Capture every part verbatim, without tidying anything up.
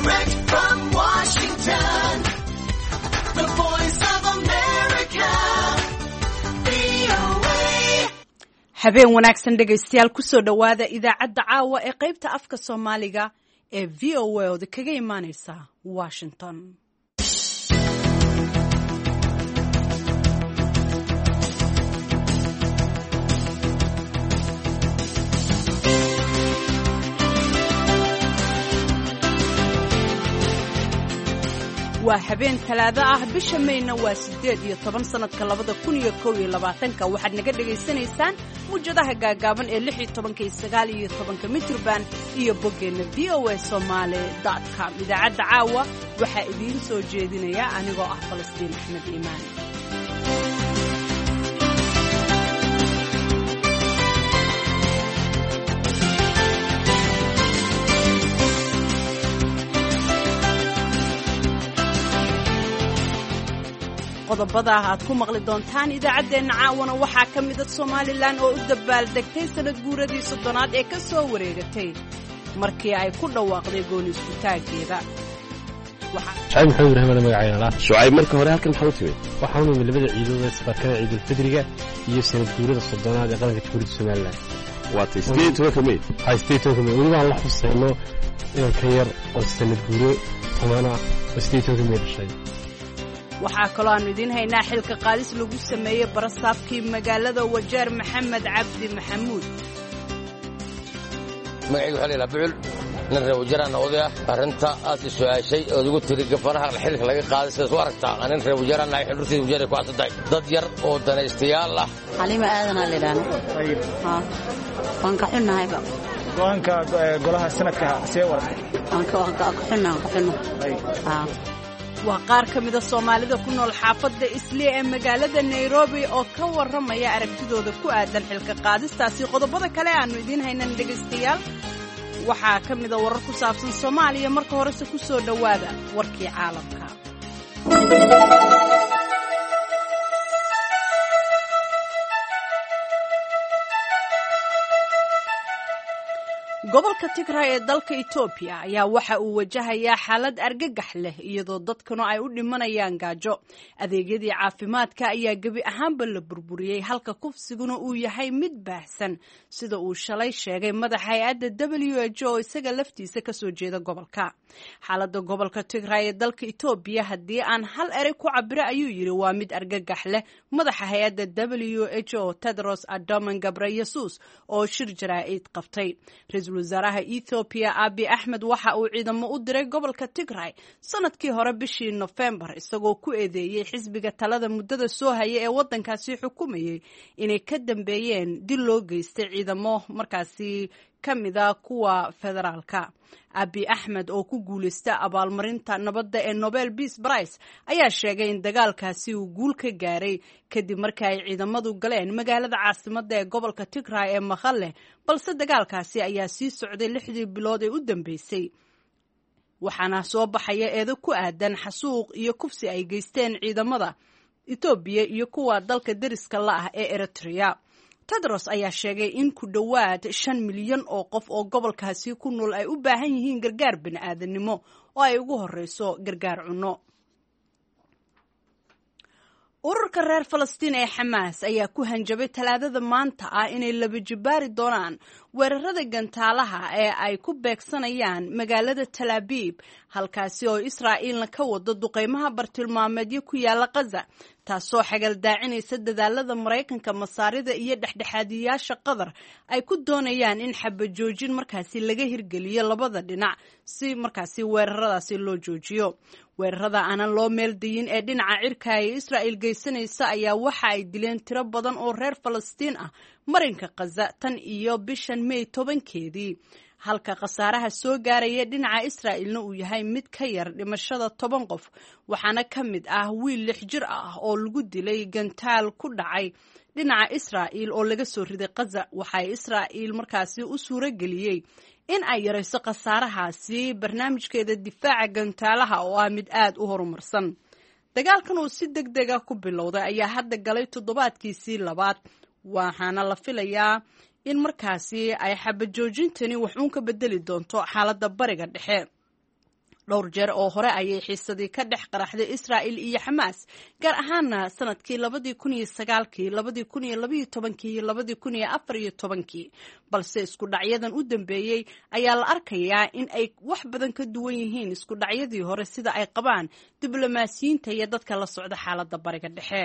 Direct from Washington, the voice of America, V O A. habeen wanaagsan dhegaystayaal kusoo dhowaada idaacadda caawa ee qaybta afka Soomaaliga ee V O A oo kaga imaanaysa Washington. waa habeen talaado ah bisha Mayna waa sideed iyo toban sanadka labada kun iyo kow iyo labaatanka waxaad naga dhageysanaysaan mujadaha gaagaaban ee lix iyo tobanka iyo sagaal iyo tobanka mitrban iyo boggeena v o a somali dot com. idaacadda caawa waxaa idiin soo jeedinaya anigoo ah Falastiin Axmed Iimaan. qodobada aad ku maqli doontaan idaacadeena caawana waxaa ka mid ah Soomaaliland oo u dabaaldegtay sanad guuradii soddonaad ee ka soo wareegatay markii ay ku dhawaaqday gool isku taageeda. Shucayb Maxamed Ibraahim magacayna Shucayb marka hore halkan maxaa u timid waxaan u nimid labada ciidood ee safarkada ciidul fidriga iyo sanad guurada soddonaad ee qaranka Jamhuuriyadda Soomaaliland. waa sideed iyo toban May hay sideed iyo toban May waliba aan la xuseyno inaan ka yar oo sanad guuro toban ah oo sideed iyo toban May dhashay. waxaa kaloo aanu idiin haynaa xilka qaadis lagu sameeyey barasaabkii magaalada Wajeer Maxamed Cabdi Maxamuud. magacaygu waxaa la yidhaha bucul nin reer wajeeraan oday ah arrinta aad i su-aashay ood ugu tiri gafanaha xilka laga qaaday sidaas u aragtaa nin reer wajeeraan nahay xildhurtii wajeer ay ku caddaday dad yar oo danaystayaal ah xalima aadanaa lidhaana waan ka xunnahayba go'aanka golaha sanadka see wartay waan ka xunnaa ka xunna waa qaar ka mid ah Soomaalida ku nool xaafadda Islii ee magaalada Nairobi oo ka warramaya aragtidooda ku aadan xilka qaadistaasi. qodobada kale aanu idiin haynan dhagaystayaal waxaa ka mid ah warar ku saabsan Soomaaliya. marka horese ku soo dhowaada warkii caalamka. gobolka Tigray ee dalka Ethiopia ayaa waxa uu wajahayaa xaalad argagax leh iyadoo dadkuna ay u dhimanayaan gaajo. adeegyadii caafimaadka ayaa gebi ahaanba la burburiyey halka kufsiguna uu yahay mid baahsan sida uu shalay sheegay madaxa hay'adda W H O isaga laftiisa ka soo jeeda gobolka. xaaladda gobolka Tigray ee dalka Ethiopia haddii aan hal eray ku cabiro ayuu yiri waa mid argagax leh madaxa hay'adda W H O Tedros Adhanom Ghebreyesus oo shir jaraa'id qabtay. wasaaraha Ethiopia Abiy Ahmed waxa uu ciidamo u diray gobolka Tigray sanadkii hore bishii November isagoo ku eedeeyay xisbiga talada muddada soo haya ee wadankaasi xukumayay inay ka dambeeyeen dil loo geystay ciidamo markaasi kamida kuwa federaalka. Abiy Ahmed oo ku guuleystay abaalmarinta nabadda ee Nobel Peace Prize ayaa sheegay in dagaalkaasi uu guul ka gaaray kadib markii ay ciidamadu galeen magaalada caasimadda ee gobolka Tigray ee Mekelle, balse dagaalkaasi ayaa sii socday lixdii bilood ee u dambeysay. waxaana soo baxaya eedo ku aadan xasuuq iyo kufsi ay geysteen ciidamada Ethiopia iyo kuwa dalka deriska la ah ee Eritrea. Tedros ayaa sheegay in ku dhowaad shan milyan oo qof oo gobolkaasi ku nool ay u baahan yihiin gargaar bini'aadanimo oo ay ugu horeyso gargaar cunno. ururka reer Falastiin ee Xamaas ayaa ku hanjabay talaadada maanta ah inay laba jibaari doonaan weerarada gantaalaha ee ay ku beegsanayaan magaalada Tel Aviv halkaasi oo Israa'iilna ka wado duqeymaha bartilmaameedyo ku yaala Gaza taasoo xagal daacinaysa dadaalada Mareykanka Masaarida iyo dhexdhexaadiyaasha Qatar ay ku doonayaan in xabajoojin markaasi laga hirgeliyo labada dhinac si markaasi weeraradaasi loo joojiyo. weerarada aanan loo meeldayin ee dhinaca cirka ee Israa'iil geysanaysa ayaa waxa ay dileen tiro badan oo reer Falastiin ah marinka Gaza tan iyo bishan May tobankeedii halka khasaaraha soo gaaraya dhinaca Israa'iilna uu yahay mid ka yar dhimashada toban qof waxaana ka mid ah wiil lix jir ah oo lagu dilay gantaal ku dhacay dhinaca Israa'iil oo laga soo riday Gaza. waxa Israa'iil markaasi u suura geliyay in ay yarayso khasaarahaasi barnaamijkeeda difaaca gantaalaha oo ah mid aad u horumarsan. dagaalkan uu si degdeg ah ku bilowday ayaa hadda galay toddobaadkiisii labaad waxaana la filayaa in markaasi ay xabajoojintani wax uun ka bedeli doonto xaaladda bariga dhexe. dhowr jeer oo hore ayay xiisadii ka dhex qaraxday Israa'iil iyo Xamaas gaar ahaana sanadkii labadii kun iyo sagaalkii labadii kun iyo laba iyo tobankii iyo labadii kun iyo afar iyo tobankii balse isku dhacyadan u dambeeyay ayaa la arkayaa in ay wax badan ka duwan yihiin isku dhacyadii hore sida ay qabaan diblomaasiyiinta iyo dadka la socda xaaladda bariga dhexe.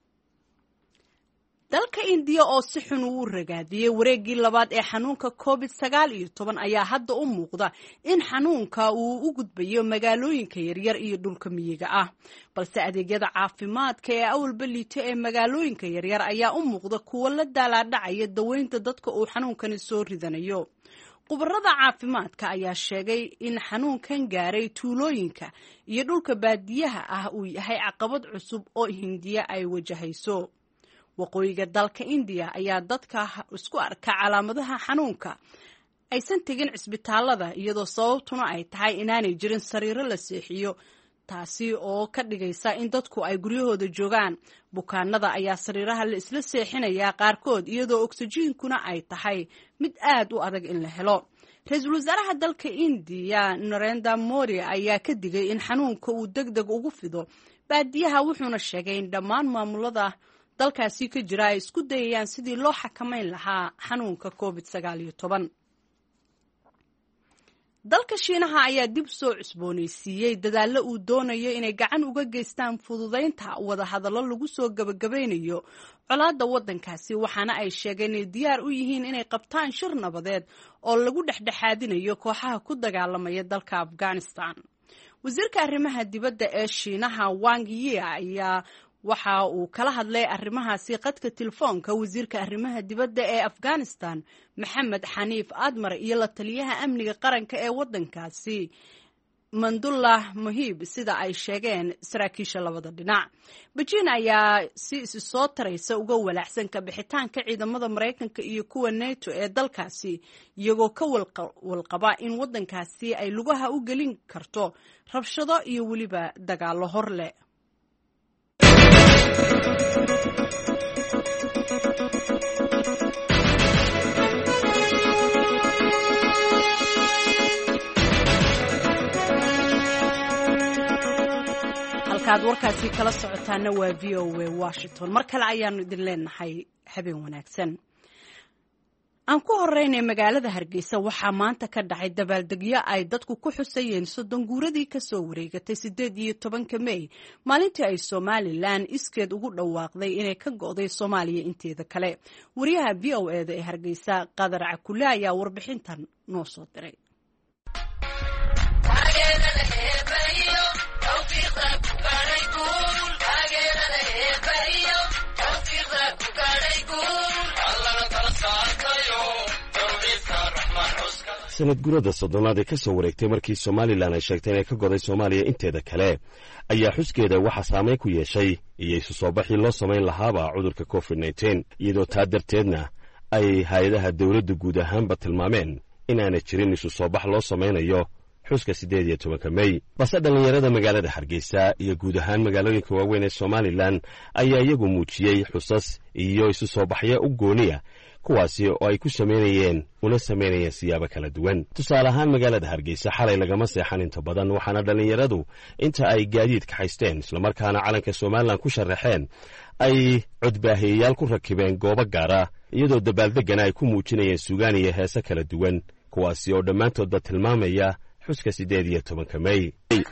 dalka Indiya oo si xun u ragaadiyay wareegii labaad ee xanuunka covid sagaal iyo toban ayaa hadda u muuqda in xanuunka uu u gudbayo magaalooyinka yaryar iyo dhulka miyiga ah balse adeegyada caafimaadka ee awalba liita ee magaalooyinka yaryar ayaa u muuqda kuwo la daalaadhacaya daweynta dadka uu xanuunkani soo ridanayo. khubarada caafimaadka ayaa sheegay in xanuunkan gaaray tuulooyinka iyo dhulka baadiyaha ah uu yahay caqabad cusub oo Hindiya ay wajahayso. waqooyiga dalka Indiya ayaa dadka isku arka calaamadaha xanuunka aysan tegin cisbitaalada iyadoo sababtuna ay tahay inaanay jirin sariiro la seexiyo taasi oo ka dhigaysa in dadku ay guryahooda joogaan. bukaanada ayaa sariiraha la isla seexinayaa qaarkood iyadoo oksijiinkuna ay tahay mid aad u adag in la helo. ra-iisul wasaaraha dalka Indiya Narendra Modi ayaa ka digay in xanuunka uu degdeg ugu fido baadiyaha wuxuuna sheegay in dhammaan maamulada dalkaasi ka jira ay isku dayayaan sidii loo xakamayn lahaa xanuunka covid sagaal iyo toban. dalka Shiinaha ayaa dib soo cusboonaysiiyey dadaallo uu doonayo inay gacan uga geystaan fududeynta wada hadallo lagu soo gabagabeynayo colaadda waddankaasi waxaana ay sheegeen inay diyaar u yihiin inay qabtaan shir nabadeed oo lagu dhexdhexaadinayo kooxaha ku dagaalamaya dalka Afghanistan. wasiirka arrimaha dibadda ee Shiinaha Wang Yi ayaa waxa uu kala hadlay arrimahaasi qadka telefoonka wasiirka arrimaha dibadda ee Afghanistan Maxamed Xaniif Admar iyo la taliyaha amniga qaranka ee waddankaasi Mandullah Muhib sida ay sheegeen saraakiisha labada dhinac. Beijing ayaa si isu soo taraysa uga walaacsan ka bixitaanka ciidamada Mareykanka iyo kuwa NATO ee dalkaasi iyagoo ka walqaba in waddankaasi ay lugaha u gelin karto rabshado iyo weliba dagaallo hor leh. halkaad warkaasi kala socotaana waa V O A Washington. mar kale ayaanu idin leenahay habeen wanaagsan. aan ku horeynay magaalada Hargeysa waxaa maanta ka dhacay dabaaldegyo ay dadku ku xusayeen soddon guuradii ka soo wareegatay sideed iyo tobanka May maalintii ay Somaliland iskeed ugu dhawaaqday inay ka go'day Soomaaliya inteeda kale. wariyaha V O A da ee Hargeysa Qadar Cakule ayaa warbixintan noo soo diray. sanad gurada soddonaad ee ka soo wareegtay markii Somaliland ay sheegtay inay ka goday Soomaaliya inteeda kale ayaa xuskeeda waxa saameyn ku yeeshay iyo isu soo baxii loo samayn lahaaba cudurka covid nineteen iyadoo taa darteedna ay hay'adaha dawladda guud ahaanba tilmaameen in aanay jirin isu soo bax loo samaynayo xuska sideed iyo tobanka May. balse dhalinyarada magaalada Hargeysa iyo guud ahaan magaalooyinka waaweyn ee Somaliland ayaa iyagu muujiyey xusas iyo isu soo baxyo u gooniya kuwaasi oo ay ku sameynayeen una sameynayeen siyaabo kala duwan. tusaale ahaan magaalada Hargeysa xalay lagama seexan inta badan waxaana dhalinyaradu inta ay gaadiid ka haysteen isla markaana calanka Somaliland ku sharaxeen ay codbaahiyayaal ku rakibeen goobo gaara iyadoo dabaaldegana ay ku muujinayeen suugaan iyo heeso kala duwan kuwaasi oo dhammaantoodba tilmaamaya xuska sideed iyo tobanka May.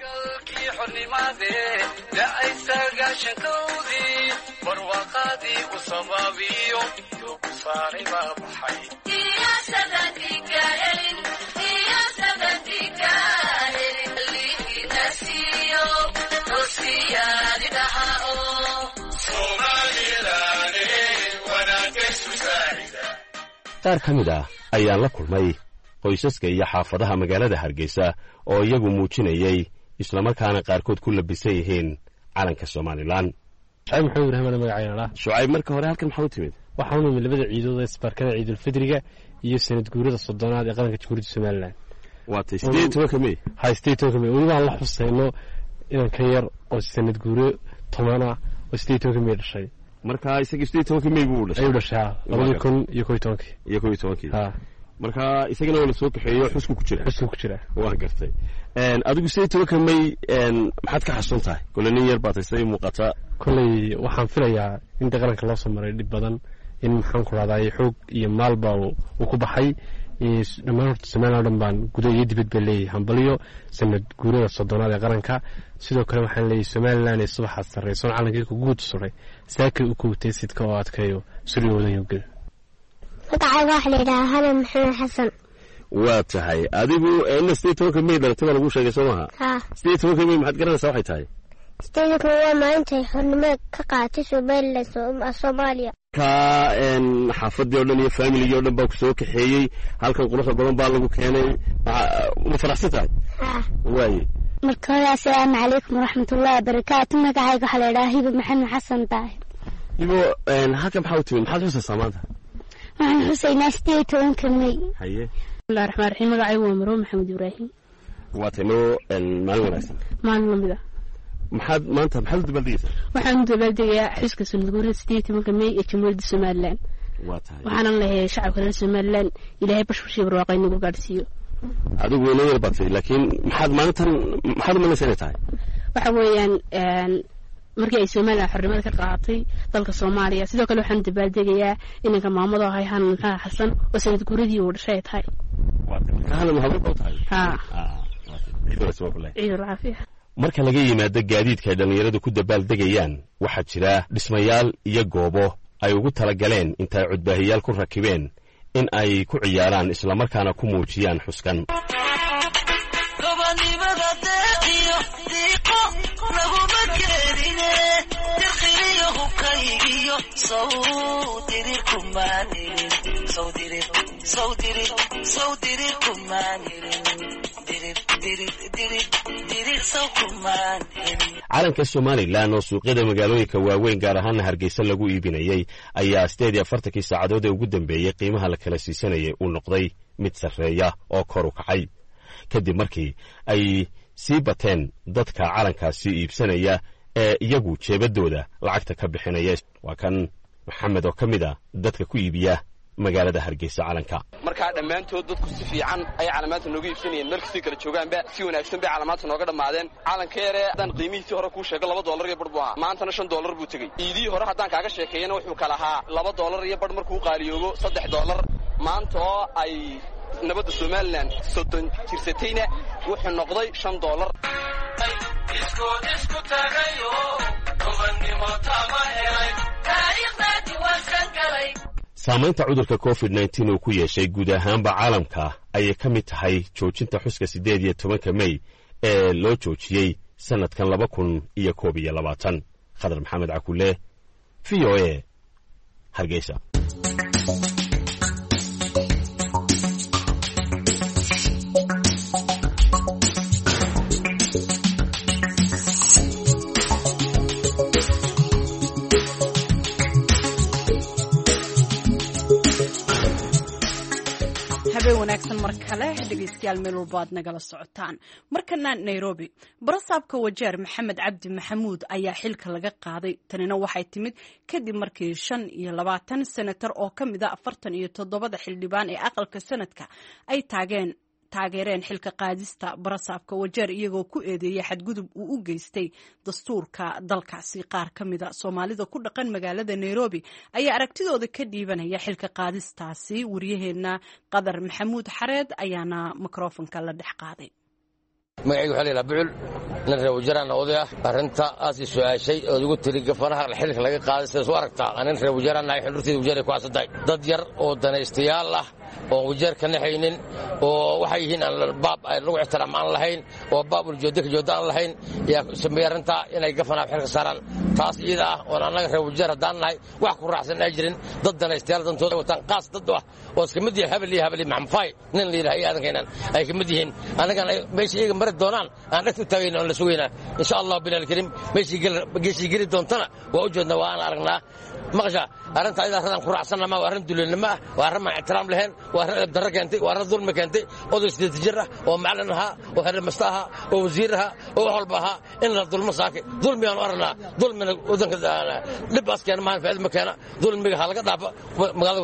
qaar ka mid ah ayaan la kulmay qoysaska iyo xaafadaha magaalada Hargeysa oo iyagu muujinayay isla markaana qaarkood ku labisan yihiin calanka Somaliland. Shucayb Maxamed Ibraahim magacayna. Shucayb marka hore halkan maxaa u timid? waxaan u nimid labada ciidood ee isbarkada Ciidul Fidriga iyo sanad guurada soddonaad ee qaranka Jamhuuriyadda Somaliland. waa sideed iyo tobanka May. ha sideed iyo tobanka May waliba la xusayno inaan ka yar oo sanad guuro toban oo sideed iyo tobanka May dhashay. marka isaga sideed iyo tobanka May buu dhashay. ayuu dhashay laba kun iyo kow iyo toban. iyo kow iyo toban. ha marka isagana waa la soo kaxeeyo xusku ku jira xusku ku jira waa gartay een adigu sidoo tobanka may een maxaad ka xasuun tahay kullay yar baad tahay muuqata kullay waxaan filayaa in qaranka loo soo maray dib badan in maxaan ku raadayay xoog iyo maalba uu ku baxay dhammaan horta Soomaaliya dhan baan gudaha iyo dibadba leeyahay hambaliyo sanad guurada soddonaad ee qaranka sidoo kale waxaan leeyahay Soomaaliland ee subaxa sarreeyay calanka ku guud suray saakay u koobtay sidka oo adkayo suriyooda yoogal magacayga waxa la yiraahdaa Hanan Maxamed Xasan waa tahay adigu in sidoo tobanka may dhaltay lagu sheegay Soomaha ha sidoo tobanka may maxad garanaysaa waxay tahay sidoo kale waa maanta xornimo ka qaatay Soomaaliya ka een xaafadii oo dhan iyo family oo dhan baa ku soo kaxeeyay halkan quruxda badan baa lagu keenay ma faraxsantahay ha way marka assalaamu calaykum waraxmatullaahi wabarakaatuh magacayga waxa la yiraahdaa Hibo Maxamed Xasan tahay Hibo een halkan maxaa u timid maxaad xusaysaa maanta waxaan xusaynaa sidoo tobanka may haye bismillaahi raxmaani raxiim magacaygu waa Maro Maxamed Ibraahim waa tano een maalin wanaagsan maalin lamida maxaad maanta maxaad dabaldegaysaa waxaan dabaldegaya xuska sanad guurada sidoo tobanka may ee Jamhuuriyadda Soomaaliland waa tahay waxaan leeyahay shacabka reer Soomaaliland ilaahay bashbashii barwaaqay nagu gaarsiiyo adigu weynay yar batay laakiin maxaad maalintan maxaad malaysanay tahay waxa weeyaan een markii ay Soomaaliya xornimada ka qaadatay dalka Soomaaliya sidoo kale waxaan dabaaldegayaa inanka maamada hay han maxaa xasan oo sanad guuradii uu dhashay tahay waa tahay ka hadal maxaa u tahay ha ciido soo kulay ciido raafiya marka laga yimaado gaadiidka ay dhalinyaradu ku dabaaldegayaan waxaa jira dhismayaal iyo goobo ay ugu talagaleen intay codbaahiyaal ku rakibeen in ay ku ciyaaraan isla markaana ku muujiyaan xuskan calanka Somaliland oo suuqyada magaalooyinka waaweyn gaar ahaan Hargeysa lagu iibinayay ayaa sideed iyo afartan saacadood ee ugu dambeeyay qiimaha la kala siisanayay uu noqday mid sarreeya oo kor u kacay kadib markii ay sii bateen dadka calankaasi iibsanaya ee iyagu jeebadooda lacagta ka bixinaya waa kan Maxamed oo kamid ah dadka ku iibiya magaalada Hargeysa calanka marka dhamaantood dadku si fiican ay calaamaadka nooga iibsanayeen markii kala joogaanba si wanaagsan bay calaamaadka nooga dhamaadeen calanka yare hadan qiimihiisa hore ku sheegay laba dollar iyo badh buu ahaa maantana shan dollar buu tagay iidii hore hadan kaaga sheekeeyana wuxuu kala ahaa laba dollar iyo badh markuu qaaliyoobo saddex dollar maanta oo ay nabadda Soomaaliland soddon jirsatayna wuxuu noqday shan dollar isku isku tagayo qofnimo tamahay taariikhda wasan galay saamaynta cudurka covid nineteen uu ku yeeshay guud ahaanba caalamka ayay ka mid tahay joojinta xuska sideed iyo tobanka may ee loo joojiyey sanadkan laba kun iyo koob iyo labaatan Khadar Maxamed Cakule V O A Hargeysa wanaagsan mar kale dhegeystayaal meel walba aad nagala socotaan markana Nairobi barasaabka wajeer Maxamed Cabdi Maxamuud ayaa xilka laga qaaday tanina waxay timid kadib markii shan iyo labaatan senator oo kamid ah afartan iyo toddoba xildhibaan ee aqalka sanadka ay taageen taageereen xilka qaadista barasaabka wajeer iyagoo ku eedeeyay xadgudub uu u geystay dastuurka dalkaasi qaar kamida Soomaalida ku dhaqan magaalada Nairobi ayaa aragtidooda ka dhiibanaya xilka qaadistaasi wariyaheena Qadar Maxamuud Xareed ayaana mikrofonka la dhex qaaday magacaygu waxa la yiraahdaa Bucul nin reer wajeeraan oday ah arrinta aas su'aashay oo ugu tiri gafanaha xilka laga qaaday sida soo aragtaa anin reer wajeeraan ay xilurtii wajeer ku asaday dad yar oo danaystayaal ah oo wajeer ka naxaynin oo waxay yihiin baab ay lagu ixtiraamaan lahayn oo baab ul joodka joodaan lahayn yaa sameeyaranta inay gafanaha xilka saaraan taas iyada ah oo anaga reer wajeer hadaan nahay wax ku raacsan ay jirin dad danaystayaal dantooda watan qaas dad ah oo iska mid yahay habli habli maxamfay nin leeyahay aadankeena ay ka mid yihiin anaga meeshii mari doonaan aan dhagtu taagayna oo la sugeynaa insha Allah bilal karim meeshii gal geeshii gari doontana waa u jeedna waan aragnaa maqasha arrinta ayda radan ku raacsanna ma waran dulinima waa arrin ma ixtiraam lahayn waa arrin daragantay waa arrin dulmi keentay oo sidii jira oo macallinaha oo hada mastaha oo wasiiraha oo walbaha in la dulmo saaki dulmi aan arna dulmi wadanka dib askan ma faa'id ma keena dulmiga halaga dhaaf magaalada wajeer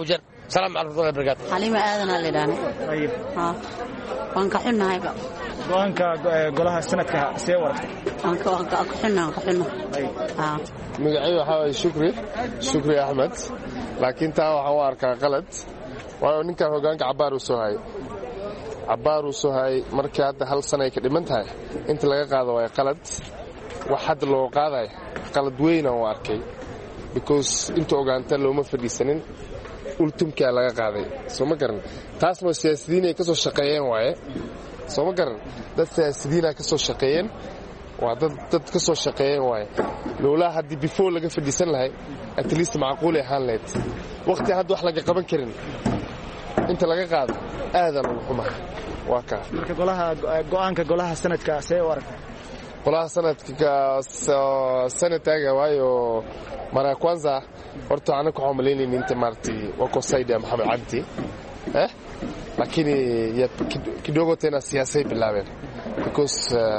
salaam calaykum warahmatullahi wabarakatuh. xalima aadan aan leedahay ayib ha waan ka xunnahayba go'aanka golaha sanadka see wartay waan ka waan ka xunnaa ka xunnaa ha magacayga waxa ay shukri shukri ahmed laakiin taa waxa uu arkaa qalad waayo ninka hoggaanka cabaar uu soo hay cabaar uu soo hay markii hadda hal sano ay ka dhiman tahay inta laga qaado waa qalad wax hadda loo qaaday qalad weyn oo arkay because inta ogaanta looma fadhiisanin ultumka laga qaaday soo ma garan taas ma siyaasiyiin ay ka soo shaqeeyeen waaye soo ma garan dad siyaasiyiin ay ka soo shaqeeyeen waa dad dad ka soo shaqeeyeen waaye loola hadii before laga fadhiisan lahay at least macquul ay ahaan lahayd waqti hadda wax laga qaban karin inta laga qaado aadan ugu xumaa waa ka marka golaha go'aanka golaha sanadka see warka golaha sanadka sanadka waayo mara kwanza horta anaku waxaan maleynayay inta marti wako Said Mohamed Abdi eh lakini ya kidogo tena siyaasay bilaabeen because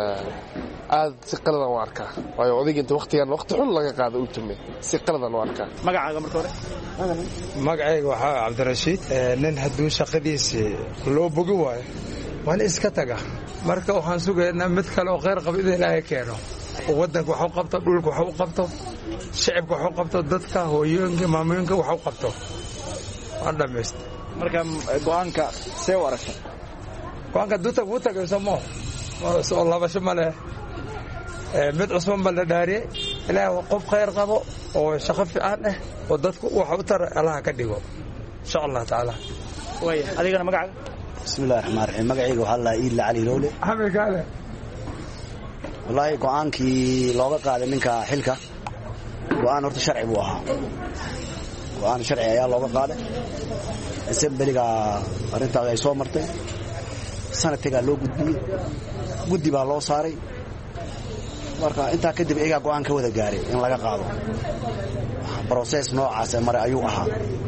aad si qaladan u arkaa waayo odayga inta waqtigan waqti xun laga qaado u tumay si qaladan u arkaa magacaaga marka hore magacayga waxaa Cabdirashiid nin hadduu shaqadiisa loo bogi waayo waan iska taga marka waxaan sugaynaa mid kale oo khayr qab in Ilaahay keeno wadanka waxa uu qabto dhulka waxa uu qabto shacabka waxa uu qabto dadka hooyooyinka maamooyinka waxa uu qabto waan dhameeyst marka go'aanka see warka go'aanka duuta uu tagay samo oo labasho male ee mid cusman bal dhaariye Ilaahay waa qof khayr qabo oo shaqo fiican ah oo dadku waxa uu tar Allah ka dhigo insha Allah taala way adigana magacaaga bismillaahir rahmaanir rahiim magacayga waxa la ii cali lowle xamid gaale wallahi go'aankii looga qaaday ninka xilka go'aan horta sharci buu ahaa go'aan sharci ayaa looga qaaday assemblyga arintaas ay soo martay sanadkiga loo gudbiyay guddi baa loo saaray marka inta kadib iyaga go'aan ka wada gaaray in laga qaado process noocaas mar ayuu ahaa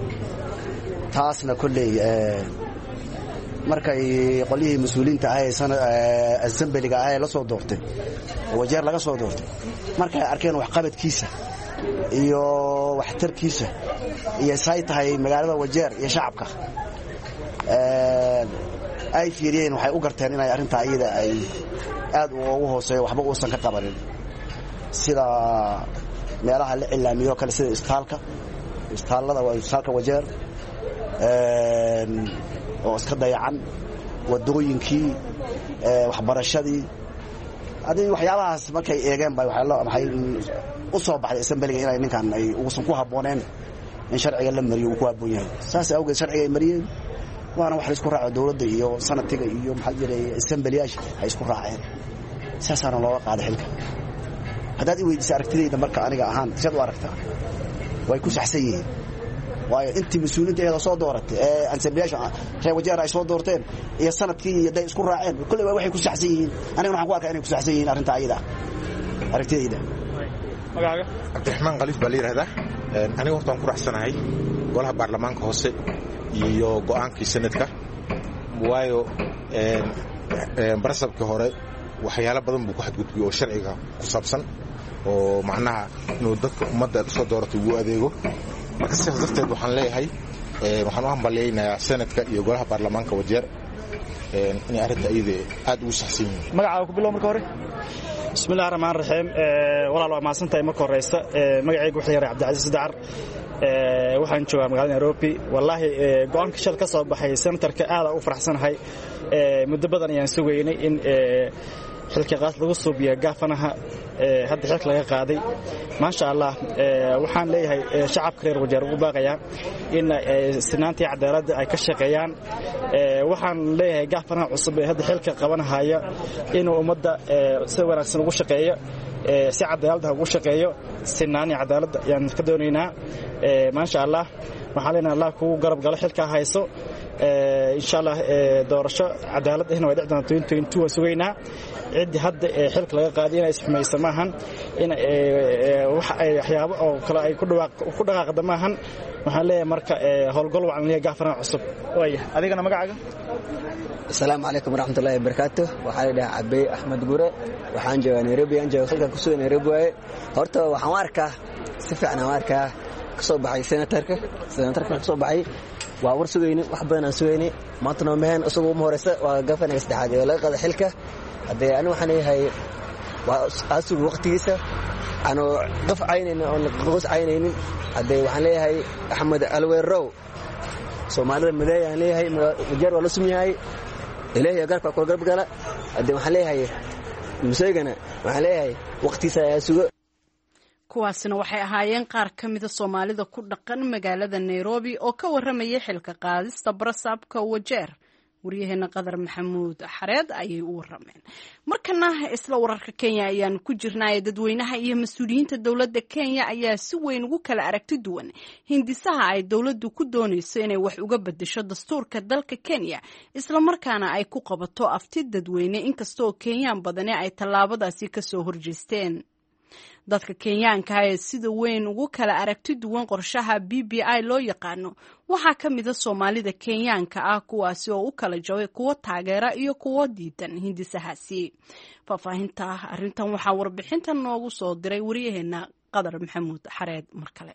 taasna kulli ee markay qolihii mas'uuliyiinta ay sanad assemblyga ay la soo doortay wajeer laga soo doortay markay arkeen wax qabadkiisa iyo waxtarkiisa iyo say tahay magaalada wajeer iyo shacabka ee ay fiiriyeen waxay u garteen inay arinta ayada ay aad ugu hooseeyo waxba uusan ka qabanin sida meelaha la ilaamiyo kale sida istaalka istaalada waa istaalka wajeer ee oo iska dayacan wadooyinkii ee waxbarashadii adii waxyaabahaas markay eegeen bay waxa maxay u soo baxday assemblyga inay ninkan ay uusan ku habooneen in sharciga la mariyo uu ku haboon yahay saas awgeed sharciga ay mariyeen waana wax la isku raaco dawladda iyo sanadkiga iyo maxay jiray assemblyyaasha ay isku raaceen saasana loo qaaday xilka hadaad i weydiisay aragtidayda marka aniga ahaan sidoo aragtaa way ku saxsan yihiin waayo intii mas'uuliyiinta ay soo dooratay ee assemblyyaasha reer wajeer ay soo doorteen iyo sanadkii iyo day isku raaceen kulli waxay ku saxsan yihiin aniga waxaan ku arkaa inay ku saxsan yihiin arinta ayada aragtidayda magacaaga Cabdiraxmaan Qaliif baa leeyahay aniga hortaan ku raaxsanahay golaha baarlamaanka hoose iyo go'aankii sanadka waayo een een barasabka hore waxyaalo badan buu ku xadgudbiyay oo sharciga ku saabsan oo macnaha inuu dadka ummadda soo dooratay uu adeego marka sidaas darteed waxaan leeyahay ee waxaan u hambalyeeynayaa sanadka iyo golaha baarlamaanka wajeer ee in arrinta ayada aad ugu saxsan yihiin magacaaga ku bilow marka hore bismillaahir rahmaanir rahiim ee walaal waa maasantahay marka horeysa ee magacaygu wuxuu yahay Cabdicasiis Dacar ee waxaan joogaa magaalada Nairobi wallahi go'aanka shal ka soo baxay senatarka aad u faraxsanahay ee muddo badan ayaan sugaynay in ee xilka qaas lagu suubiyo gaafanaha ee hadda xilka laga qaaday ma sha Allah ee waxaan leeyahay shacabka reer wajeer ugu baaqaya in sinaantii cadaaladda ay ka shaqeeyaan ee waxaan leeyahay gaafanaha cusub ee hadda xilka qabanahaya inuu ummadda si wanaagsan ugu shaqeeyo ee si cadaalad ah ugu shaqeeyo sinaani cadaaladda yaan ka doonaynaa ee ma sha Allah waxaan leenahay Allah ku garab galo xilka hayso ee insha Allah ee doorasho cadaalad ahna way dhacdaa twenty twenty-two sugaynaa cid hadda xilka laga qaaday inay ismayso maahan in wax ay waxyaabo oo kale ay ku dhawaaq ku dhaqaaqda maahan waxaan leeyahay marka howlgal wacan leeyahay gaafanaha cusub way adigana magacaaga assalaamu alaykum warahmatullahi wabarakatuh waxaan leeyahay Abay Ahmed Gure waxaan joogaa Nairobi aan joogaa halka ku soo Nairobi horta waxaan arkaa si fiican aan arkaa ka soo baxay senatarka senatarka ka soo baxay waa war sugayni wax badan aan sugayni maanta noo mehen isagu uma horeysa waa gafanaga saddexaad oo laga qaaday xilka haddee ani waxaan leeyahay waa asugu waqtigiisa aanu qaf caynaynin oon qoos caynaynin haddee waxaan leeyahay axmed alweerow soomaalida madeey aan leeyahay majeer waa la sumyahay ilaahay garabka kula garab gala haddee waxaan leeyahay museegana waxaan leeyahay waqtigiisa ayaa sugo kuwaasina waxay ahaayeen qaar ka mida soomaalida ku dhaqan magaalada nairobi oo ka warramayay xilka qaadista barasaabka wajeer waryaheena qadar maxamuud xareed ayay u warrameen markana isla wararka kenya ayaan ku jirnaa dadweynaha iyo mas-uuliyiinta dowladda kenya ayaa si weyn ugu kala aragti duwan hindisaha ay dowladdu ku doonayso inay wax uga bedesho dastuurka dalka kenya isla markaana ay ku qabato afti dadweyne inkastoo kenyaan badani ay tallaabadaasi kasoo horjeesteen dadka kenyaanka ee sida weyn ugu kala aragti duwan qorshaha b b I loo yaqaano waxaa ka mida soomaalida kenyaanka ah kuwaasi oo u kala jabay kuwo taageera iyo kuwo diidan hindisahaasi faahfaahinta arrintan waxaa warbixintan noogu soo diray wariyaheena qadar maxamuud xareed mar kale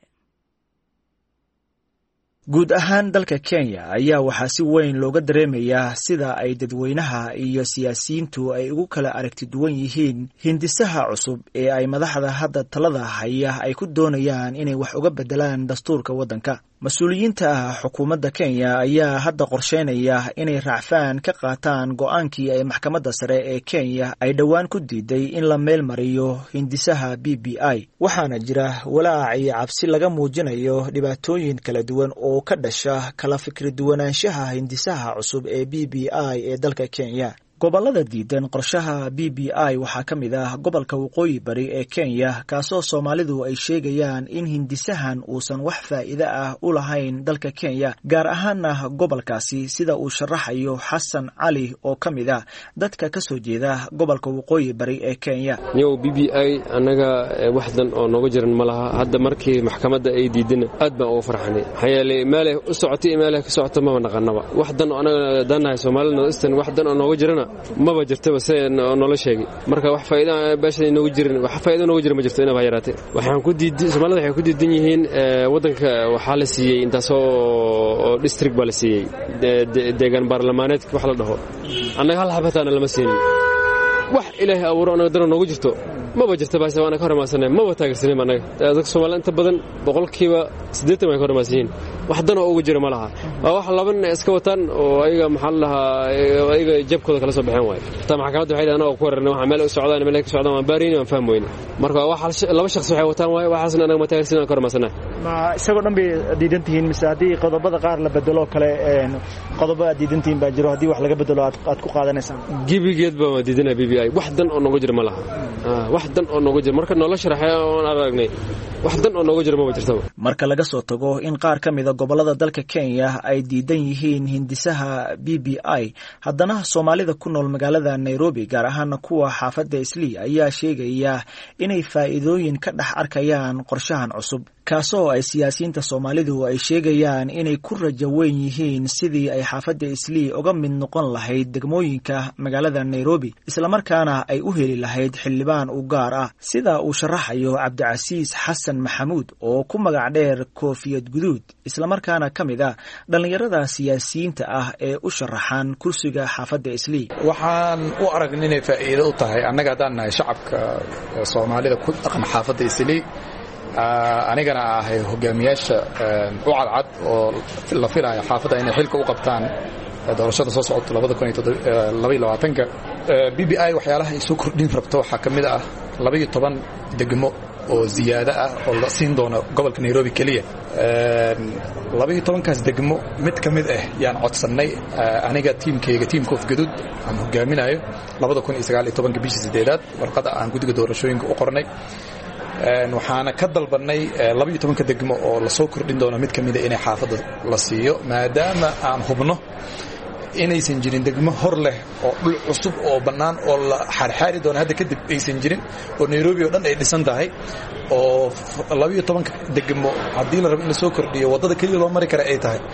guud ahaan dalka Kenya ayaa waxaa si weyn looga dareemayaa sida ay dadweynaha iyo siyaasiyiintu ay ugu kala aragti duwan yihiin hindisaha cusub ee ay madaxda hadda talada haya ay ku doonayaan inay wax uga bedelaan dastuurka waddanka. mas-uuliyiinta xukuumadda Kenya ayaa hadda qorsheynaya inay raacfaan ka qaataan go'aankii ay maxkamadda sare ee Kenya ay dhowaan ku diiday in la meel mariyo hindisaha B B I waxaana jira walaac iyo cabsi laga muujinayo dhibaatooyin kala duwan oo ka dhasha kala fikri duwanaanshaha hindisaha cusub ee B B I ee dalka Kenya. gobolada diidan qorshaha B B I waxaa ka mid ah gobolka waqooyi bari ee Kenya kaasoo Soomaalidu ay sheegayaan in hindisahan uusan wax faa'iido ah u lahayn dalka Kenya gaar ahaana gobolkaasi sida uu sharaxayo Xasan Cali oo ka mid ah dadka ka soo jeeda gobolka waqooyi bari ee Kenya. niyow B B I anaga waxdan oo nooga jiran malaha hadda markii maxkamadda ay diideen aad baan ugu farxanay xayale meelay u socotay meelay ka socoto ma naqanaba waxdan anaga danahay Soomaalidu istan waxdan oo nooga jirana maba jirtaba seen nolol sheegay marka wax faa'iido baashay noogu jirin wax faa'iido noogu jirin ma jirto inaba yaraatay waxaan ku diiday Soomaalida waxay ku diidan yihiin wadanka waxa la siiyay intaas oo district baa la siiyay deegaan baarlamaaneedka wax la dhaho annaga hal xabataana lama siinin wax ilaahay abuuro anaga dana noogu jirto maba jirta baashay waana ka hormaasnay maba taageersanay anaga dadka Soomaaliyeed inta badan boqolkiiba siddeetan way ka hormaaseen wax dana ugu jira malaha waa wax laban iska wataan oo ayaga maxal laha ayaga jabkooda kala soo baxeen way ta maxkamadda waxay leedahay oo ku wareernay waxa meel u socdaan meel ka socdaan waan baariin waan fahmoyna marka wax laba shakhsi waxay wataan way waxaasna anaga ma taageersanay ka hormaasnay ma isagoo dhan bay diidantihiin mise haddii qodobada qaar la bedelo kale qodobo diidantihiin baa jiro haddii wax laga bedelo aad ku qaadanaysaan gibigeed baa diidanay B B I wax dan oo noogu jira malaha wax dan oo noogu jira marka nolol sharaxay oo aan aragnay wax dan oo noogu jira ma jirto marka laga soo tago in qaar ka mid ah gobolada dalka Kenya ay diidan yihiin hindisaha B B I haddana Soomaalida ku nool magaalada Nairobi gaar ahaan kuwa xaafadda Islii ayaa sheegaya inay faa'iidooyin ka dhex arkayaan qorshahan cusub kaasoo ay siyaasiyiinta Soomaalidu ay sheegayaan inay ku rajo weyn yihiin sidii ay xaafadda Islii uga mid noqon lahayd degmooyinka magaalada Nairobi isla markaana ay u heli lahayd xildhibaan u gaar ah sida uu sharaxayo Cabdicasiis Xasan Maxamuud oo ku magac dheer Koofiyad Guduud isla markaana ka mid ah dhalinyarada siyaasiyiinta ah ee u sharaxan kursiga xaafadda Islii. waxaan u aragnay inay faa'iido u tahay annaga hadaan nahay shacabka Soomaalida ku dhaqan xaafadda Islii anigana ahay hogaamiyaasha u cadcad oo la filayo xaafadda inay xilka u qabtaan doorashada soo socota laba kun iyo labaatanka B B I waxyaalaha ay soo kordhin rabto waxaa ka mid ah laba iyo toban degmo oo ziyaada ah oo la siin doono gobolka Nairobi kaliya laba iyo tobankaas degmo mid ka mid ah yaan codsannay aniga tiimkayga tiimka of Gaduud aan hogaaminayo laba kun iyo sagaal iyo toban bishii sideedaad warqada aan guddiga doorashooyinka u qornay waxaana ka dalbanay laba iyo tobanka degmo oo la soo kordhin doono mid ka mid ah inay xaafadda la siiyo maadaama aan hubno inaysan jirin degmo hor leh oo dhul cusub oo bannaan oo la xarxaari doono hadda kadib aysan jirin oo Nairobi oo dhan ay dhisan tahay oo laba iyo tobanka degmo haddii la rabo in la soo kordhiyo waddada kaliya loo mari kara ay tahay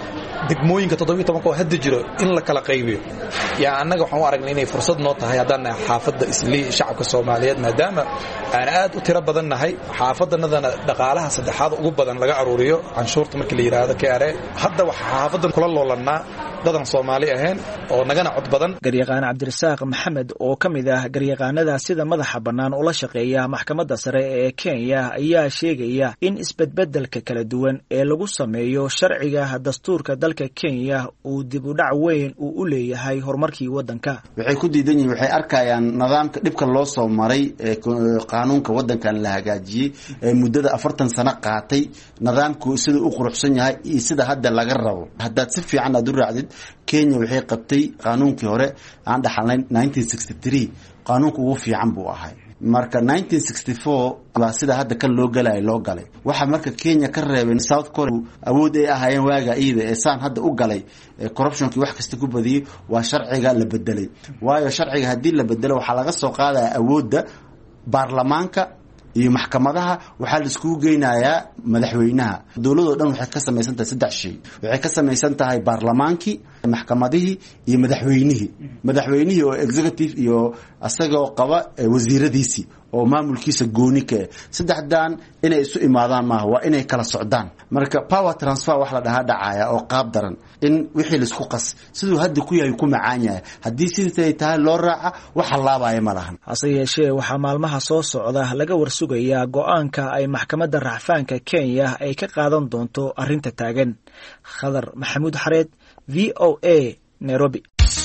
degmooyinka toddobiyo tobanka oo hadda jiro in la kala qaybiyo yaa annaga waxaan u aragnay inay fursad noo tahay haddaan nahay xaafadda islii shacabka soomaaliyeed maadaama aan aad u tiro badan nahay xaafaddanadana dhaqaalaha saddexaad ugu badan laga aruuriyo canshuurta markii la yidhaahdo k r a hadda waxaa xaafaddan kula loolannaa dadan soomaali ahayn oo nagana cod badan garyaqaan cabdirasaaq maxamed oo ka mid ah garyaqaanada sida madaxa bannaan ula shaqeeya maxkamadda sare ee kenya ayaa sheegaya in isbedbedelka kala duwan ee lagu sameeyo sharciga dastuurka dalka kenya uu dib u dhac weyn uu u leeyahay horumarkii waddanka waxay ku diidan yihiin waxay arkayaan nidaamka dhibka loo soo maray ee qaanuunka waddankan la hagaajiyey ee muddada afartan sano qaatay nidaamku sida u quruxsan yahay iyo sida hadda laga rabo haddaad si fiican aad u raacdid kenya waxay qabtay qaanuunkii hore aan dhaxalnay nineteen sixty three qaanuunka ugu fiican buu ahay marka nineteen sixty four baa sida hadda kan loo galay loo galay waxa marka kenya ka reebay south korea awood ay ahaayeen waaga iyada ee saan hadda u galay corruptionkii wax kasta ku badiyay waa sharciga la bedelay waayo sharciga haddii la bedelo waxaa laga soo qaadaya awoodda baarlamaanka iyo maxkamadaha waxaa la iskugu geynayaa madaxweynaha dowladoo dhan waxay ka samaysan tahay saddex shay waxay ka samaysan tahay baarlamaankii maxkamadihii iyo madaxweynihii madaxweynihii oo executive iyo asagoo qaba wasiiradiisii oo maamulkiisa gooni ka ah saddexdan inay isu imaadaan maaha waa inay kala socdaan marka power transfer wax la dhahaa dhacaya oo qaab daran in wixii la isku qas siduu hadda ku yahay ku macaan yahay haddii sidii tahay loo raaca wax laabaya ma lahan hase yeeshee waxaa maalmaha soo socda laga warsugayaa go-aanka ay maxkamadda racfaanka kenya ay ka qaadan doonto arrinta taagan khadar maxamuud xareed v o a nairobi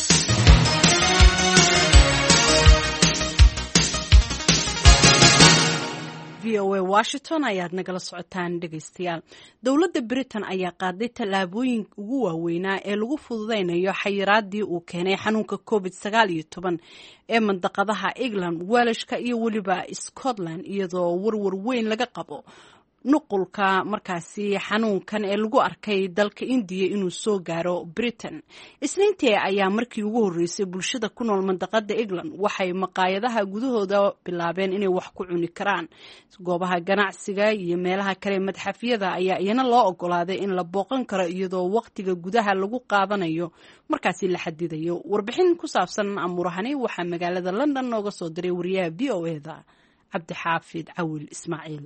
v o a washington ayaad nagala socotaan dhegaystayaal dowladda britain ayaa qaaday tallaabooyin ugu waaweynaa ee lagu fududeynayo xayiraadii uu keenay xanuunka covid sagaal iyo toban ee mandaqadaha england welshka iyo weliba scotland iyadoo warwar weyn laga qabo nuqulka markaasi xanuunkan ee lagu arkay dalka indiya inuu soo gaaro britain isniintii ayaa markii ugu horreysay bulshada ku nool mandaqada england waxay maqaayadaha gudahooda bilaabeen inay wax ku cuni karaan goobaha ganacsiga iyo meelaha kale madxafyada ayaa iyana loo ogolaaday in la booqan karo iyadoo waqtiga gudaha lagu qaadanayo markaasi la xadidayo warbixin ku saabsan amurahani waxaa magaalada london nooga soo diray wariyaha v o e da cabdixaafid cawil ismaaciil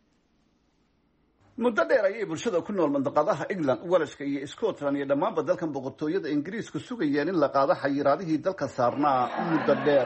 muddo dheer ayay bulshada ku nool mandaqadaha england welshka iyo scotland iyo dhammaanba dalkan boqortooyada ingiriisku sugayeen in la qaado xayiraadihii dalka saarnaa muddo dheer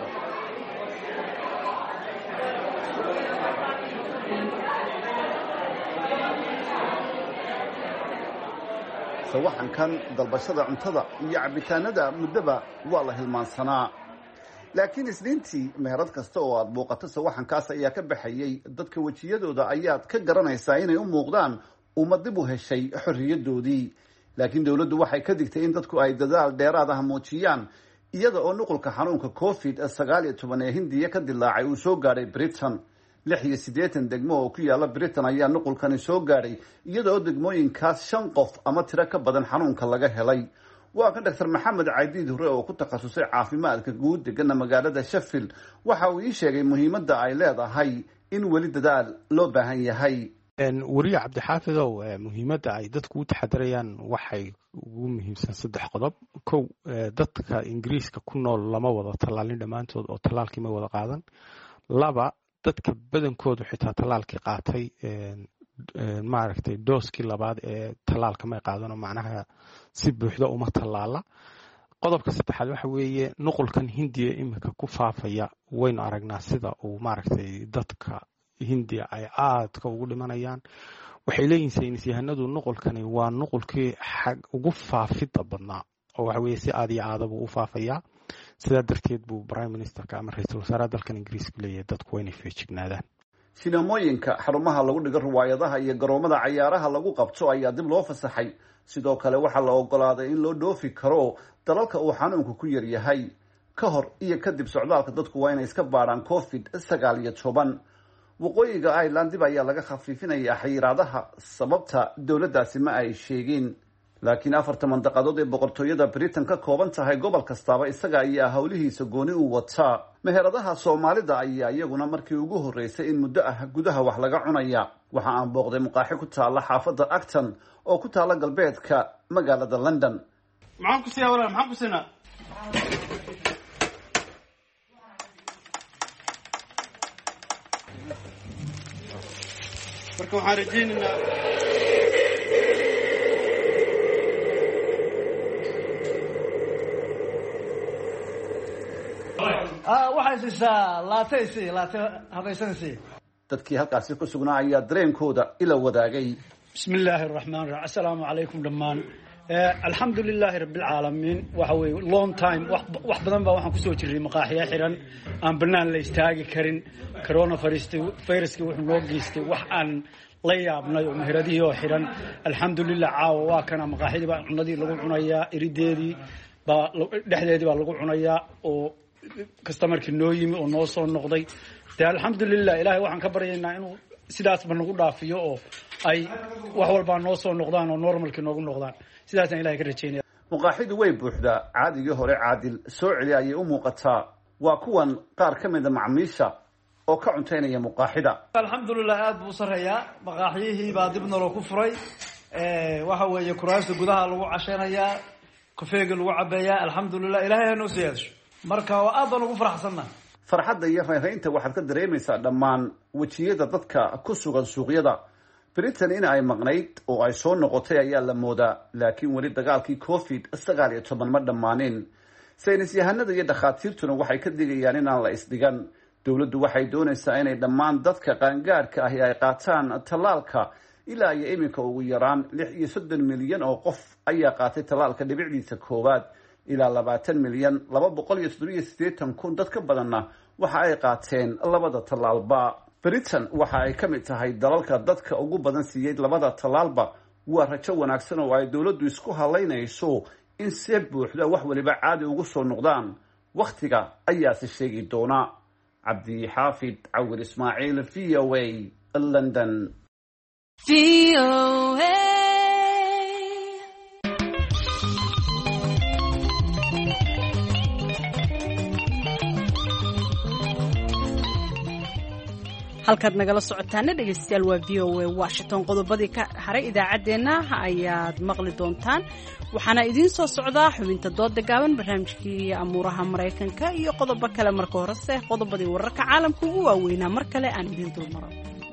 sawaxankan dalbashada cuntada iyo cabitaanada muddoba waa la hilmaansanaa laakiin isniintii meherad kasta oo aad booqato sawaxankaas ayaa ka baxayay dadka wejiyadooda ayaad ka garanaysaa inay u muuqdaan uma dib u heshay xorriyadoodii laakiin dowladdu waxay ka digtay in dadku ay dadaal dheeraad ah muujiyaan iyada oo nuqulka xanuunka covid sagaal iyo toban ee hindiya ka dilaacay uu soo gaadhay britain lix iyo siddeetan degmo oo ku yaala britain ayaa nuqulkani soo gaadhay iyada oo degmooyinkaas shan qof ama tiro ka badan xanuunka laga helay waa kan doctor maxamed cadiid hore oo ku takhasusay caafimaadka guud degana magaalada sheffield waxa uu ii sheegay muhiimadda ay leedahay in weli dadaal loo baahan yahay weriye cabdixaafidow muhiimadda ay dadku u taxadirayaan waxay ugu muhiimsan saddex qodob kow dadka ingiriiska ku nool lama wada tallaalin dhammaantood oo tallaalkii ma wada qaadan laba dadka badankoodu xitaa tallaalkii qaatay maaragtay dooskii labaad ee tallaalka may qaadano macnaha si buuxda uma tallaala qodobka saddexaad waxa weeye nuqulkan hindiya iminka ku faafaya waynu aragnaa sida uu maaragtay dadka hindiya ay aadka ugu dhimanayaan waxay leeyihin saynis yahanadu nuqulkani waa nuqulkii xag ugu faafidda badnaa oo waxa weeye si aad iyo aadabuu u faafayaa sidaa darteed buu prime ministerka ama ra-iisul wasaaraha dalkan ingiriiska leeyahay dadku waa inay feejignaadaan sinamooyinka xarumaha lagu dhigo riwaayadaha iyo garoomada cayaaraha lagu qabto ayaa dib loo fasaxay sidoo kale waxaa la ogolaaday in loo dhoofi karo dalalka uu xanuunku ku yar yahay ka hor iyo kadib socdaalka dadku waa inay iska baadhaan covid sagaal iyo toban waqooyiga ireland dib ayaa laga khafiifinayaa xayiraadaha sababta dowladdaasi ma ay sheegin laakiin afarta mandaqadood ee boqortooyada britain ka kooban tahay gobol kastaaba isaga ayaa howlihiisa gooni u wataa. meheradaha soomaalida ayaa iyaguna markii ugu horreysay in muddo ah gudaha wax laga cunaya. waxa aan booqday maqaaxi ku taala xaafadda acton oo ku taala galbeedka magaalada london. maxaan ku siiyaa walaal maxaan ku siinaa marka waxaan rajaynaynaa waxay siisaa laataysi laate habaysansi. dadkii halkaasi ku sugnaa ayaa dareenkooda ila wadaagay. bismi illaahi araxmaan raxiim. assalaamu calaykum dhammaan. alxamdu lilaahi rabbilcaalamiin. waxa weeye long time wax badan baa waxaan kusoo jirray maqaaxiya xiran aan banaan la istaagi karin. corona viruski wuxuu noo geystay wax aan la yaabnay oo meheradihii oo xiran. alxamdulilah caawa waa kana maqaaxidii baa cunadii lagu cunayaa, irideedii baa dhexdeedii baa lagu cunayaa oo kastamarkii noo yimi oo noo soo noqday. dee alxamdulilah ilaahay waxaan ka baryaynaa inuu sidaasba nagu dhaafiyo oo ay wax walbaa noo soo noqdaan oo normalkii noogu noqdaan. sidaasaan ilahay ka rajaynaya. maqaaxidu way buuxdaa. caadigii hore caadil soo celi ayay u muuqataa. waa kuwan qaar ka mida macmiisha oo ka cuntaynaya maqaaxida. alxamdulilah aad buu u sarreeyaa. maqaaxyihii baa dib naloo ku furay. waxa weeye kuraasta gudaha lagu casheynayaa, kafeega lagu cabeeyaa. alxamdulilah ilahay ha noo sii yeesho. marka aad baan ugu faraxsannahay. farxadda iyo reeraynta waxaad ka dareemaysaa dhammaan wejiyada dadka ku sugan suuqyada. britain in ay maqnayd oo ay soo noqotay ayaa la moodaa, laakiin weli dagaalkii covid sagaal iyo toban ma dhammaanin. saynis yahanada iyo dhakhaatiirtuna waxay ka digayaan inaan la isdhigan. dowladdu waxay doonaysaa inay dhammaan dadka qaangaadhka ahi ay qaataan tallaalka. ilaa iyo iminka ugu yaraan lix iyo soddon milyan oo qof ayaa qaatay tallaalka dhibicdiisa koowaad. ilaa labaatan milyan laba boqol iyo toddobiyo siddeetan kun dad ka badanna waxa ay qaateen labada tallaalba. britain waxa ay ka mid tahay dalalka dadka ugu badan siiyey labada tallaalba. waa rajo wanaagsan oo ay dowladdu isku halaynayso in see buuxda wax waliba caadi ugu soo noqdaan. wakhtiga ayaase sheegi doona. cabdixaafid cawir ismaaciil, v o a london. halkaad nagala socotaana dhegaystayaal waa v o a washington. qodobadii ka haray idaacaddeenna ayaad maqli doontaan. waxaana idiin soo socdaa xubinta dooda gaaban, barnaamijkii amuuraha maraykanka iyo qodobo kale. marka horese qodobadii wararka caalamka ugu waaweynaa mar kale aan idiin dulmaro.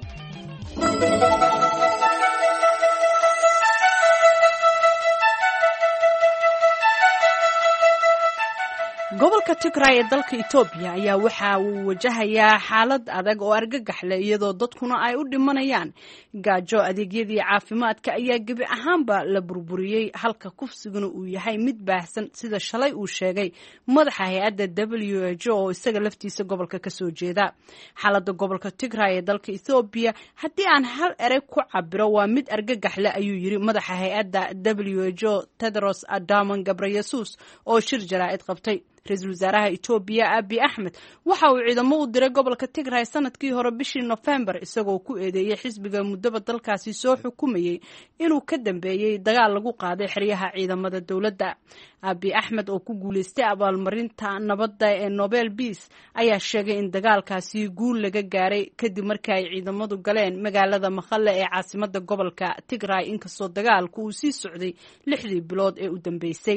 gobolka tigray ee dalka etoobiya ayaa waxa uu wajahayaa xaalad adag oo argagax leh, iyadoo dadkuna ay u dhimanayaan gaajo. adeegyadii caafimaadka ayaa gebi ahaanba la burburiyey, halka kufsiguna uu yahay mid baahsan, sida shalay uu sheegay madaxa hay-adda w h o oo isaga laftiisa gobolka kasoo jeeda. xaalada gobolka tigray ee dalka ethoobiya haddii aan hal erey ku cabiro waa mid argagax leh, ayuu yiri madaxa hay-adda w h o tedros adamon gabreyesus oo shir jaraa'id qabtay. ra-iisul wasaaraha etoobiya abi axmed waxa uu ciidamo u diray gobolka tigray sanadkii hore bishii nofembar, isagoo ku eedeeyey xisbiga muddaba dalkaasi soo xukumayey inuu ka dambeeyey dagaal lagu qaaday xeryaha ciidamada dowladda. abi axmed oo ku guuleystay abaalmarinta nabadda ee nobel peace ayaa sheegay in dagaalkaasi guul laga gaaray kadib markii ay ciidamadu galeen magaalada maqale ee caasimada gobolka tigray, inkastoo dagaalku uu sii socday lixdii bilood ee u dambeysay.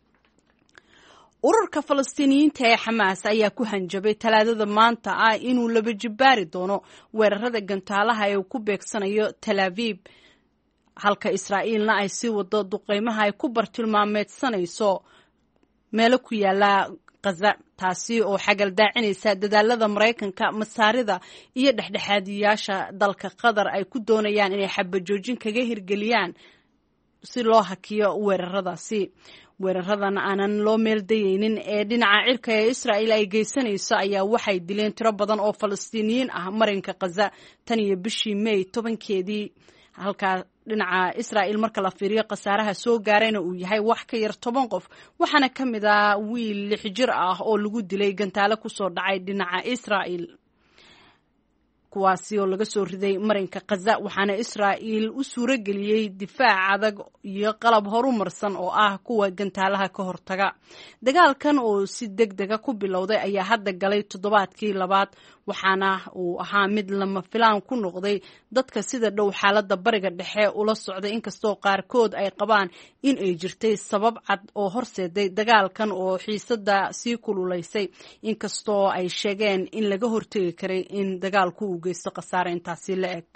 ururka falastiiniyiinta ee xamaas ayaa ku hanjabay talaadada maanta ah inuu laba jibbaari doono weerarada gantaalaha ee uu ku beegsanayo tel aviv, halka israa'iilna ay sii wado duqeymaha ay ku bartilmaameedsanayso meelo ku yaala gaza, taasi oo xagal daacinaysa dadaalada maraykanka, masaarida iyo dhexdhexaadiyaasha dalka qatar ay ku doonayaan inay xabajoojin kaga hirgeliyaan si loo hakiyo weeraradaasi. weeraradan aanan loo meeldayeynin ee dhinaca cirka ee israa'iil ay geysanayso ayaa waxay dileen tiro badan oo falastiiniyiin ah marinka gaza tan iyo bishii may tobankeedii, halkaa dhinaca israa'iil marka la fiiriyo khasaaraha soo gaarayna uu yahay wax ka yar toban qof, waxaana ka mid ah wiil lix jir ah oo lagu dilay gantaalo kusoo dhacay dhinaca israa'iil. kuwaasi oo laga soo riday marinka Gaza waxaana Israa'iil u suuro geliyay difaac adag iyo qalab horumarsan oo ah kuwa gantaalaha ka hortaga. Dagaalkan oo si degdeg ah ku bilowday ayaa hadda galay toddobaadkii labaad waxaana uu ahaa mid lama filaan ku noqday dadka sida dhow xaaladda bariga dhexe ula socday inkastoo qaarkood ay qabaan in ay jirtay sabab cad oo horseeday dagaalkan oo xiisada sii kululaysay inkastoo ay sheegeen in laga hortagi karay in dagaalku uu geysto khasaare intaasi la eg.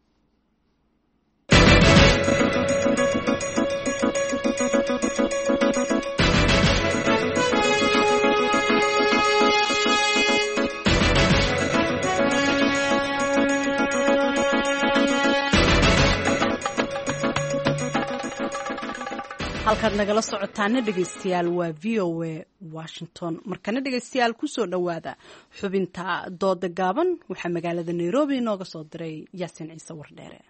halkaad nagala socotaana dhegaystayaal waa v o a Washington. markana dhegaystayaal ku soo dhawaada xubinta dooda gaaban waxaa magaalada Nairobi nooga soo diray Yaasin Ciise Wardheere.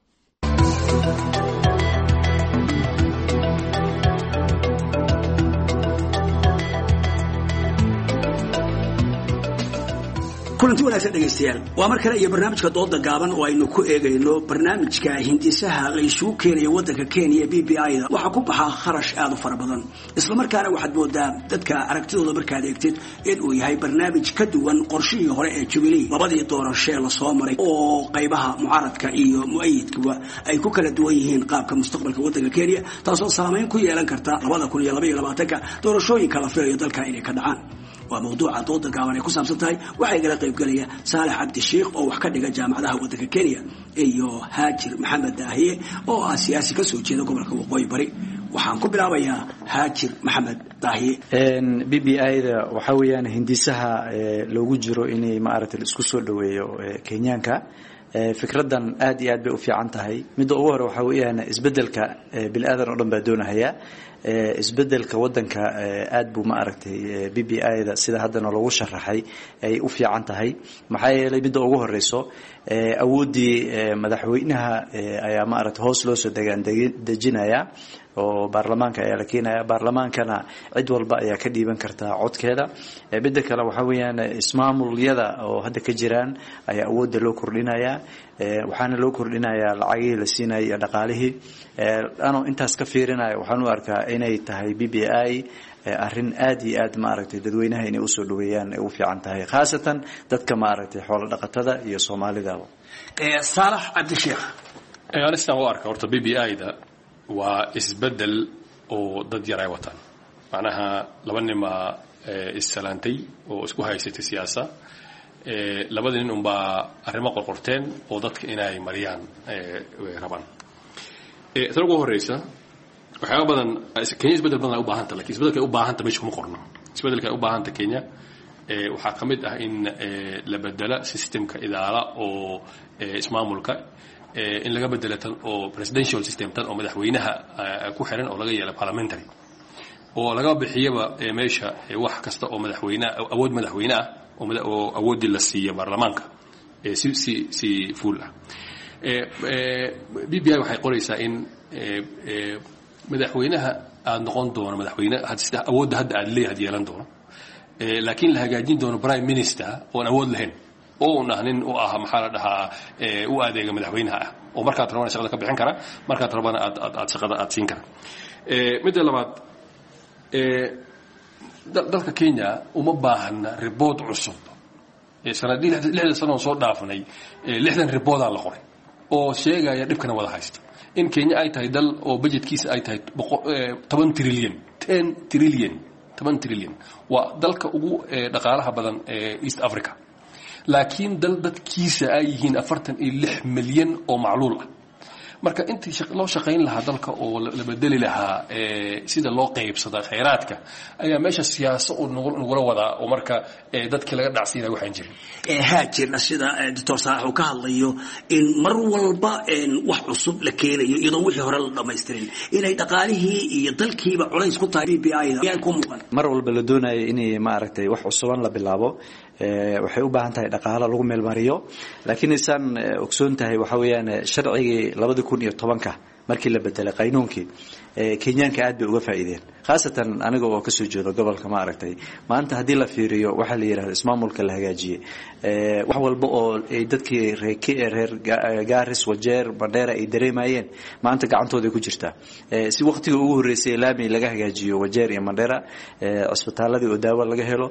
kulanti wanaagsan dhegaystayaal waa mar kale iyo barnaamijka dooda gaaban oo aynu ku eegayno barnaamijka hindisaha la isugu keenayo wadanka Kenya B B I da waxa ku baxa kharash aad u fara badan isla markaana waxaad moodaa dadka aragtidooda markaad eegtid in uu yahay barnaamij ka duwan qorshihii hore ee Jubilee labadii doorasho la soo maray oo qaybaha mucaaradka iyo mu'ayidkuba ay ku kala duwan yihiin qaabka mustaqbalka wadanka Kenya taasoo saameyn ku yeelan karta labada kun iyo laba iyo labaatan doorashooyinka la filayo dalka inay ka dhacaan. waa mawduuca dooda gaaban ee ku saabsan tahay waxay kala qayb galaya Saalax Cabdi Sheekh oo wax ka dhiga jaamacadaha wadanka Kenya iyo Haajir Maxamed Daahiye oo ah siyaasi ka soo jeeda gobolka Waqooyi Bari. waxaan ku bilaabayaa Haajir Maxamed Daahiye. een B B I da waxa weeyaan hindisaha loogu jiro inay maaragtay isku soo dhaweeyo Kenyaanka fikradan aad iyo aad bay u fiican tahay. midda ugu hore waxa weeyaan isbedelka bilaadan oo dhan baa doonaya isbedelka wadanka aad buu ma aragtay B B I da sida hadana lagu sharaxay ay u fiican tahay maxaa yeelay midda ugu horeyso awoodii madaxweynaha ayaa ma aragtay hoos loo soo degaan dejinaya oo baarlamaanka ayaa la keenaya baarlamaankana cid walba ayaa ka dhiiban kartaa codkeeda. midda kale waxa weeyaan ismaamulyada oo hadda ka jiraan ayaa awoodda loo kordhinaya waxaana loo kordhinaya lacagihii la siinayay iyo dhaqaalihii anoo intaas ka fiirinayo waxaan u arkaa inay tahay B B I arrin aad iyo aad ma aragtay dadweynaha inay u soo dhaweeyaan ay u fiican tahay khaasatan dadka ma aragtay xoolo dhaqatada iyo Soomaalida. ee Saalax Cabdi Sheekh aniga u arkaa horta B B I da waa isbedel oo dad yar ay wataan macnaha laba nima isalaantay oo isku haysatay siyaasad ee labada nin unba arrimo qorqorteen oo dadka inay mariyaan ee rabaan ee tan ugu horeysa waxa badan Kenya isbedel badan u baahan tahay laakiin isbedelka u baahan tahay meesha kuma qorno isbedelka u baahan tahay Kenya ee waxa kamid ah in la bedela systemka idaara oo ismaamulka in laga bedelo tan oo presidential system tan oo madaxweynaha ku xiran oo laga yeelo parliamentary oo laga bixiyaba meesha wax kasta oo madaxweynaha awood madaxweynaha oo awoodi la siiyo baarlamaanka ee si si si full ah ee B B I waxay qoraysaa in madaxweynaha aad noqon doono madaxweyne hadda awoodda hadda aad leeyahay yeelan doono ee laakiin la hagaajin doono prime minister oo awood lahayn oo nahnin oo ah maxaa la dhahaa ee u adeega madaxweynaha ah oo marka rabana shaqada ka bixin kara marka rabana aad aad shaqada aad siin kara ee mid labaad ee dalka Kenya uma baahna report cusub ee sanadii lixdan sano soo dhaafnay ee lixdan report aan la qoray oo sheegaya dhibkana wada haysta in Kenya ay tahay dal oo budgetkiisa ay tahay toban trillion ten trillion toban trillion waa dalka ugu dhaqaalaha badan ee East Africa laakiin dal dadkiisa ay yihiin afartan iyo lix milyan oo macluul ah marka intii loo shaqeyn lahaa dalka oo la bedeli lahaa ee sida loo qaybsado kheyraadka ayaa meesha siyaasad oo nugula wada oo marka dadkii laga dhacsiinay waxaan jirin ee haajirna sida doctor Saalax ka hadlayo in mar walba wax cusub la keenayo iyadoo wixii hore la dhameystirin inay dhaqaalihii iyo dalkiiba culays ku tahay B B I da ayaan ku muuqan mar walba la doonayo inay ma aragtay wax cusuban la bilaabo ee waxay u baahan tahay dhaqaale lagu meel mariyo laakiin isan ogsoon tahay waxa weeyaan sharcigii laba kun iyo toban ka markii la bedelay qaynuunkii kenyaanka aad bay uga faa'iideen khaasatan aniga oo kasoo jeedo gobolka ma aragtay maanta haddii la fiiriyo waxaa la yidhahda ismaamulka la hagaajiyey wax walba oo ay dadkii reer gaaris wajeer bandheera ay dareemayeen maanta gacantooday ku jirtaa si waqtiga ugu horreysay laami laga hagaajiyo wajeer iyo mandheera cisbitaaladii oo daawo laga helo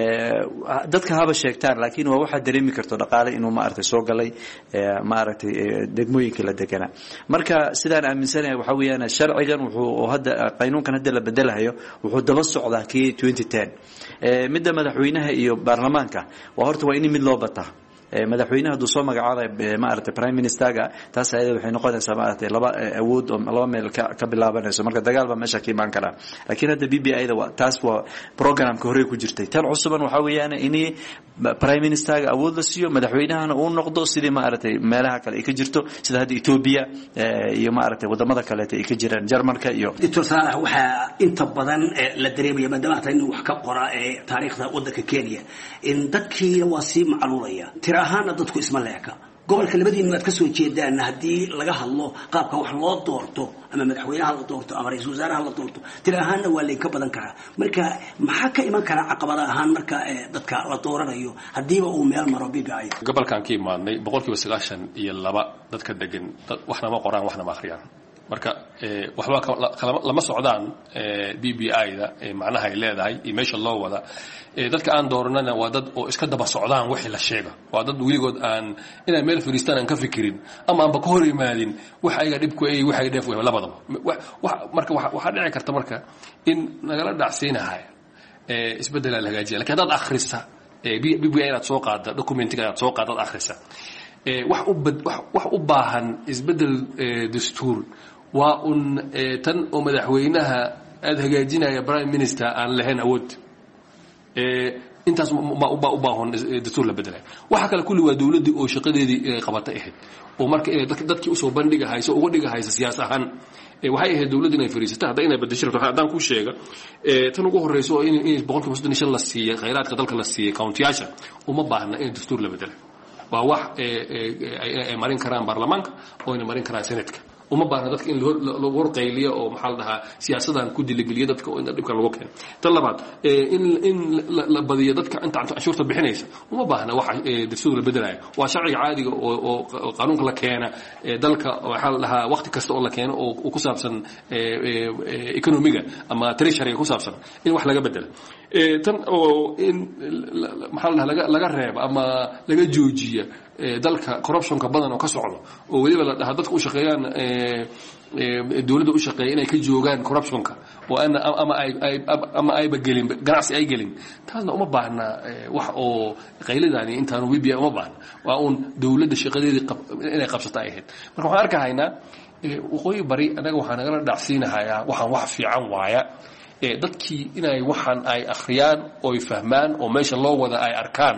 dadka haba sheegtaan laakiin waa waxaa dareemi karto dhaqaale inuu ma aragtay soo galay ma aragtay degmooyinka la deganaa marka sidaan aaminsanahay waxa weeyaan sharcigan wuxuu hadda qaynuunkan hadda la bedelayo wuxuu daba socdaa kii twenty ten midda madaxweynaha iyo baarlamaanka waa horta waa in mid loo bataa madaxweynaha hadduu soo magacaabay ma aragtay prime ministerga taas ayada waxay noqonaysaa ma aragtay laba awood oo laba meel ka ka bilaabanayso marka dagaal ba meesha ka imaan kara laakiin hadda B B I da taas waa programka hore ku jirtay tan cusuban waxa weeyaan in prime ministerga awood la siiyo madaxweynahana uu noqdo sidii ma aragtay meelaha kale ay ka jirto sida hadda Ethiopia iyo ma aragtay wadamada kale ay ka jiraan Jarmalka iyo Doctor Salah waxa inta badan la dareemayo maadaama inuu wax ka qora ee taariikhda wadanka Kenya in dadkii waa si macluulaya ahaan dadku isma leeka gobolka labadiina waad ka soo jeedaan hadii laga hadlo qaabka wax loo doorto ama madaxweynaha la doorto ama ra'iisul wasaaraha la doorto tira ahaanna waa leeyin ka badan kara marka maxaa ka iman kara caqabada ahaan marka dadka la dooranayo hadiiba uu meel maro B B I gobolkan ka imaanay boqolkiiba sagaashan iyo laba dadka degan waxna ma qoraan waxna ma akhriyaan marka waxba lama socdaan B B I da macnaha ay leedahay iyo meesha loo wada dadka aan dooranana waa dad oo iska daba socdaan wixii la sheego waa dad wiligood aan inay meel fariistaan aan ka fikirin ama aan ba ka hor imaadin wax ayaga dhibku ay wax ay dheef labadaba marka waxa dhici karta marka in nagala dhacsiinahay ee isbedel la hagaajiyo laakiin dad akhrista B B I aad soo qaada documentiga aad soo qaada akhrista ee wax u wax u baahan isbedel dastuur waa un tan oo madaxweynaha aad hagaajinaya prime minister aan lahayn awood ee intaas ma u baahan dastuur la bedelay waxa kale kulli waa dawladii oo shaqadeedii qabatay ahayd oo marka inay dadkii u soo bandhiga hayso uga dhiga hayso siyaas ahaan ee waxay ahayd dawladdu inay fariisato hadda inay bedesho haddaan ku sheega ee tan ugu horeyso in in boqolkiiba soddon iyo shan la siiyay khayraadka dalka la siiyay county-yaasha uma baahna in dastuur la bedelay waa wax ay marin karaan baarlamaanka oo ay marin karaan senatka uma baahna dadka in loo warqayliyo oo maxaa la dhahaa siyaasadan ku diligeliyo dadka oo in dhibka lagu keeno tan labaad in in la badiyo dadka inta cashuurta bixinaysa uma baahna wax dastuur la bedelayo waa sharciga caadiga oo qaanuunka la keena dalka waxa la dhahaa waqti kasta oo la keeno oo ku saabsan economiga ama treasury ku saabsan in wax laga bedelo tan oo in maxaa la dhahaa laga reebo ama laga joojiyo dalka corruptionka badan oo ka socdo oo waliba la dhahaa dadku u shaqeeyaan dawladda u shaqeeya inay ka joogaan corruptionka oo ana ama ay ama ay bagelin ganacsi ay gelin taasna uma baahna wax oo qayladani intaanu B B I uma baahna waa un dawladda shaqadeedii inay qabsato ay ahayd marka waxaan arkahaynaa waqooyi bari anaga waxaan nagala dhacsiinahayaa waxaan wax fiican waaya ee dadkii inay waxaan ay akhriyaan oo ay fahmaan oo meesha loo wada ay arkaan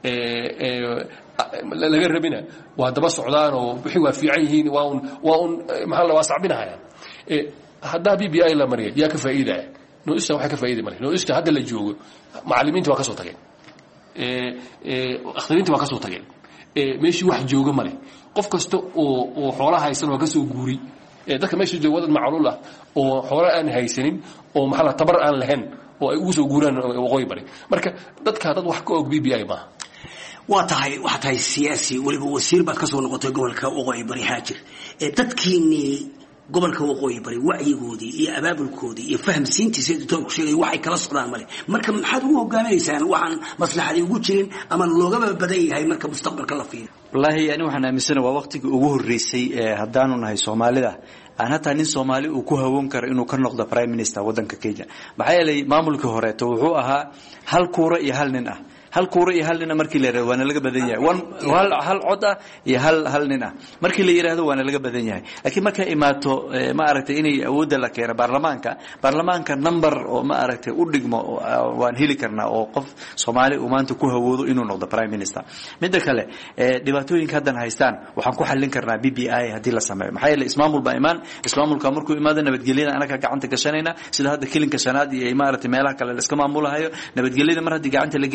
ee laga rabina waa daba socdaan oo wixii waa fiican yihiin waa un waa un maxaa la waasacbinayaa ee hadda B B I la mariyay yaa ka faa'iidaya nooista waxa ka faa'iiday male nooista hadda la joogo macallimiinta waa ka soo tageen ee ee akhriinta waa ka soo tageen ee meeshii wax jooga male qof kasta oo oo xoolaha haysan waa ka soo guuri ee dadka meesha jooga wadad macluul ah oo xoolaha aan haysanin oo maxaa la tabar aan lahayn oo ay ugu soo guuraan waqooyi bari marka dadka dad wax ka og B B I ma waa tahay waxa tahay siyaasi waliba wasiir baad ka soo noqotay gobolka waqooyi bari haajir ee dadkiini gobolka waqooyi bari wacyigoodii iyo abaabulkoodii iyo fahamsiintiisa dadku ku sheegay waxay kala socdaan male marka maxaad ugu hogaaminaysaan waxaan maslaxadii ugu jirin ama loogaba badan yahay marka mustaqbalka la fiiriyo wallahi yani waxaan aaminsanahay waa waqtigii ugu horeysay ee haddaanu nahay Soomaalida aan hataa nin Soomaali uu ku hawoon karo inuu ka noqdo prime minister wadanka Kenya maxaa yeelay maamulka hore wuxuu ahaa hal kuura iyo hal nin ah hal kuura iyo hal nin markii la yiraahdo waana laga badan yahay hal hal cod ah iyo hal hal nin ah markii la yiraahdo waana laga badan yahay laakiin marka imaato ma aragtay inay awoodda la keeno baarlamaanka baarlamaanka number oo ma aragtay u dhigmo waan heli karnaa oo qof Soomaali uu maanta ku hawoodo inuu noqdo prime minister mid kale dhibaatooyinka hadan haystaan waxaan ku xallin karnaa B B I hadii la sameeyo maxaa yeelay ismaamul ba imaan ismaamulka markuu imaado nabadgelyada anaga gacanta gashanayna sida hadda kilinka shanaad iyo ma aragtay meelaha kale la iska maamulahayo nabadgelyada mar hadii gacanta la geliyo wax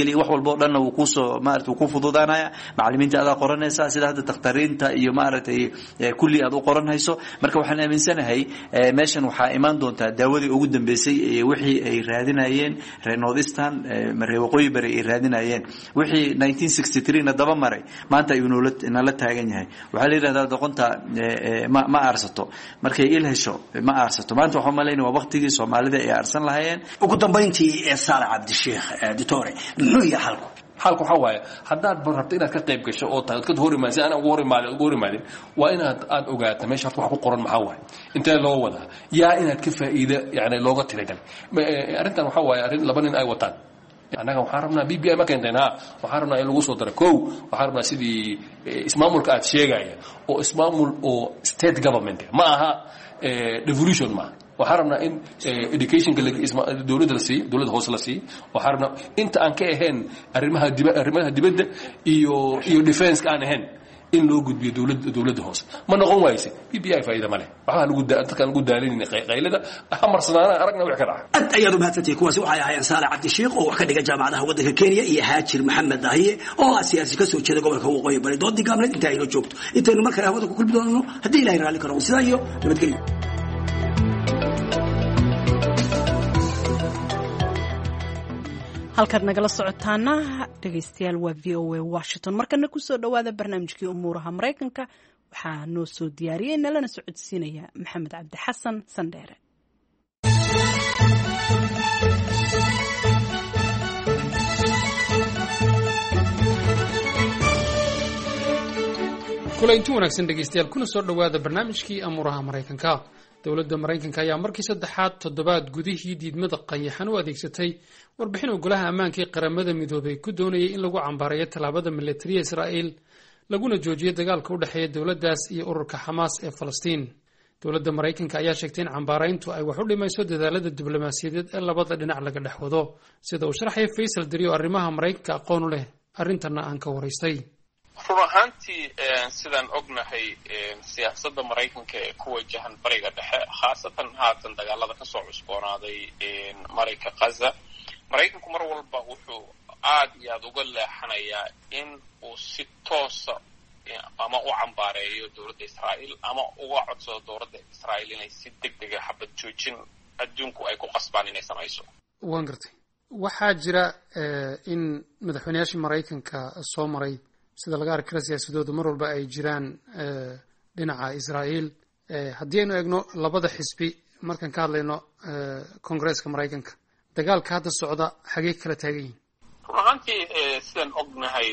walba oo dhan uu ku soo maartay uu ku fududaanaya macallimiinta aad qoranaysa sida hadda taqtariinta iyo maartay kulli aad u qoranayso marka waxaan aaminsanahay meeshan waxa iman doonta daawadii ugu dambeysay ee wixii ay raadinayeen Northeastern Mareewaqooyi bari ay raadinayeen wixii nineteen sixty-three na daba maray maanta ayuu nala taagan yahay waxa la yiraahdaa doqonta ma ma aarsato markay il hesho ma aarsato maanta waxa maleynaa waqtigii Soomaalida ay aarsan lahaayeen ugu dambeyntii ee Saalax Cabdisheekh doctor muxuu yahay halku halku waxa waaye haddaad rabto inaad ka qayb gasho oo taad ka horimaasay ana ugu horimaadin ugu horimaadin waa inaad aad ogaato meesha wax ku qoran maxaa waaye intee loo wadaa yaa inaad ka faa'iido yani looga tiragal arrintan waxa waaye arrin laba nin ay wataan anaga waxaan rabnaa B B I ma keentayna waxaan rabnaa in lagu soo daro kow waxaan rabnaa sidii ismaamulka aad sheegaya oo ismaamul oo state government ma aha devolution ma waxaan rabnaa in educationka dawladda la siiyo dawladda hoose la siiyo waxaan rabnaa inta aan ka ahayn arrimaha arrimaha dibadda iyo iyo defense-ka aan ahayn in loo gudbiyo dawladda dawladda hoose ma noqon waayse B B I faa'iido ma leh waxa lagu dadkan lagu daalinay qaylada amarsanaana aragna wax ka dhaca aad ayaad u mahadsantahay kuwaasi waxay ahaayeen Saalax Cabdisheekh oo wax ka dhiga jaamacadaha waddanka Kenya iyo Haajir Maxamed Dahiye oo siyaasi ka soo jeeda gobolka Waqooyi Bari dood digaamad inta ay joogto intaynu mar kale hawada ku kulmi doono haddii Ilaahay raali karo sidaa iyo nabadgelyo halkaad nagala socotaana dhegaystayaal waa v o a Washington markana ku soo dhawaada barnaamijkii umuuraha Mareykanka waxaa noo soo diyaariyay nalana socodsiinaya Maxamed Cabdi Xasan Sandheere kulanti wanaagsan dhegaystayaal kuna soo dhawaada barnaamijkii umuuraha Mareykanka dowladda Mareykanka ayaa markii saddexaad toddobaad gudihii diidmada qayaxan u adeegsatay warbixin ogolaha ammaanka ee qaramada midoobay ku doonayay in lagu cambaareeyo tallaabada militariga Israa'iil laguna joojiyo dagaalka u dhexeeya dowladdaas iyo ururka Xamaas ee Falastiin dowladda Mareykanka ayaa sheegtay in cambaarayntu ay wax u dhimayso dadaalada diblomaasiyadeed ee labada dhinac laga dhex wado sida uu sharaxay Faisal Dariyo arrimaha Mareykanka aqoon u leh arrintanna aan ka waraystay run ahaantii sidaan ognahay siyaasadda Mareykanka ee ku wajahan bariga dhexe khaasatan haatan dagaalada ka soo cusboonaaday marinka Gaza Mareykanku mar walba wuxuu aad iyo aad uga leexanayaa in uu si toosa ama u cambaareeyo dowladda Israa'iil ama uga codsado dowladda Israa'iil inay si degdeg ah xabad joojin adduunku ay ku qasbaan inay samayso waan gartay waxaa jira in madaxweynayaashii Mareykanka soo maray sida laga arki karo siyaasadoodu mar walba ay jiraan dhinaca Israa'iil haddii aynu eegno labada xisbi markaan ka hadlayno Kongareeska Mareykanka dagaalka hadda socda xagee kala taagan yihiin run ahaantii sidaan ognahay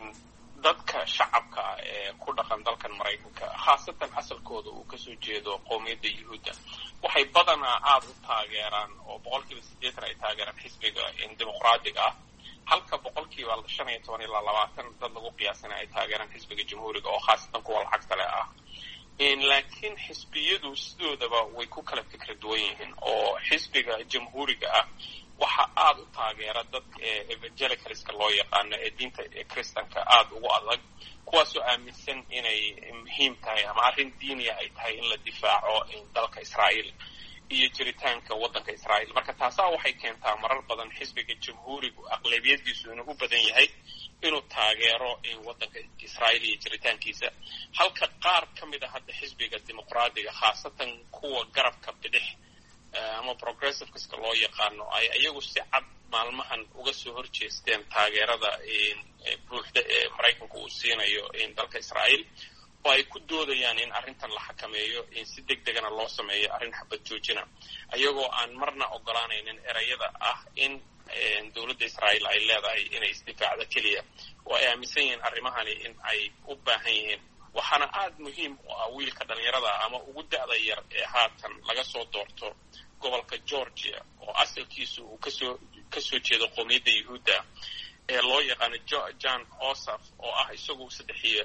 dadka shacabka ee ku dhaqan dalkan Mareykanka khaasatan asalkooda uu kasoo jeedo qowmiyadda Yuhuudda waxay badanaa aad u taageeraan oo boqolkiiba siddeetan ay taageeraan xisbiga dimuqraadiga ah halka boqolkiiba shan iyo toban ilaa labaatan dad lagu qiyaasanayo ay taageeraan xisbiga jamhuuriga oo khaasatan kuwa lacagta leh ah laakiin xisbiyadu sidoodaba way ku kala fikra duwan yihiin oo xisbiga jamhuuriga ah waxa aad u taageera dadka evangelicalska loo yaqaano ee diinta kristanka aad ugu adag kuwaasoo aaminsan inay muhiim tahay ama arrin diiniya ay tahay in la difaaco dalka Israa'iil iyo jiritaanka waddanka Israa'iil marka taasaa waxay keentaa marar badan xisbiga jamhuurigu aqlabiyadiisu inuu u badan yahay inuu taageero waddanka Israa'iil iyo jiritaankiisa halka qaar ka mid ah hadda xisbiga dimuqraadiga khaasatan kuwa garabka bidix ama progressiveska loo yaqaano ay iyagu si cad maalmahan uga soo horjeesteen taageerada buuxda ee Mareykanku uu siinayo dalka Israa'iil oo ay ku doodayaan in arrintan la xakameeyo in si degdegana loo sameeyo arrin xabad joojina ayagoo aan marna ogolaanaynin erayada ah in dowladda Israa'iil ay leedahay inay isdifaacdo keliya oo ay aaminsan yihiin arrimahani in ay u baahan yihiin waxaana aad muhiim u ah wiilka dhalinyarada ama ugu da'da yar ee haatan laga soo doorto gobolka Georgia oo asalkiisu uu kasoo kasoo jeedo qowmiyadda Yuhuudda ee loo yaqaano John Ossoff oo ah isagu saddex iyo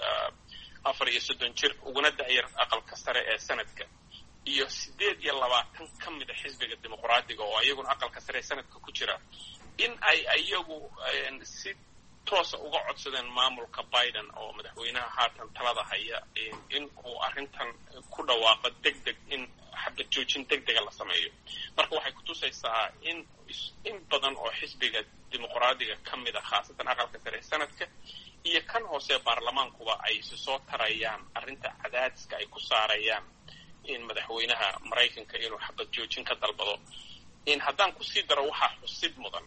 afar iyo soddon jir uguna da'yar aqalka sare ee sanadka iyo siddeed iyo labaatan ka mid ah xisbiga dimuqraadiga oo ayaguna aqalka sare ee sanadka ku jira in ay ayagu si toosa uga codsadeen maamulka Biden oo madaxweynaha haatan talada haya in uu arrintan ku dhawaaqo degdeg in xabad xabad joojin degdega la sameeyo. marka waxay kutusaysaa in in badan oo xisbiga dimuqraadiga ka mid a khaasatan aqalka sare sanadka iyo kan hoose baarlamaankuba ay isu soo tarayaan arrinta cadaadiska ay ku saarayaan in madaxweynaha maraykanka inuu xabad joojin ka dalbado. in haddaan kusii daro waxaa xusid mudan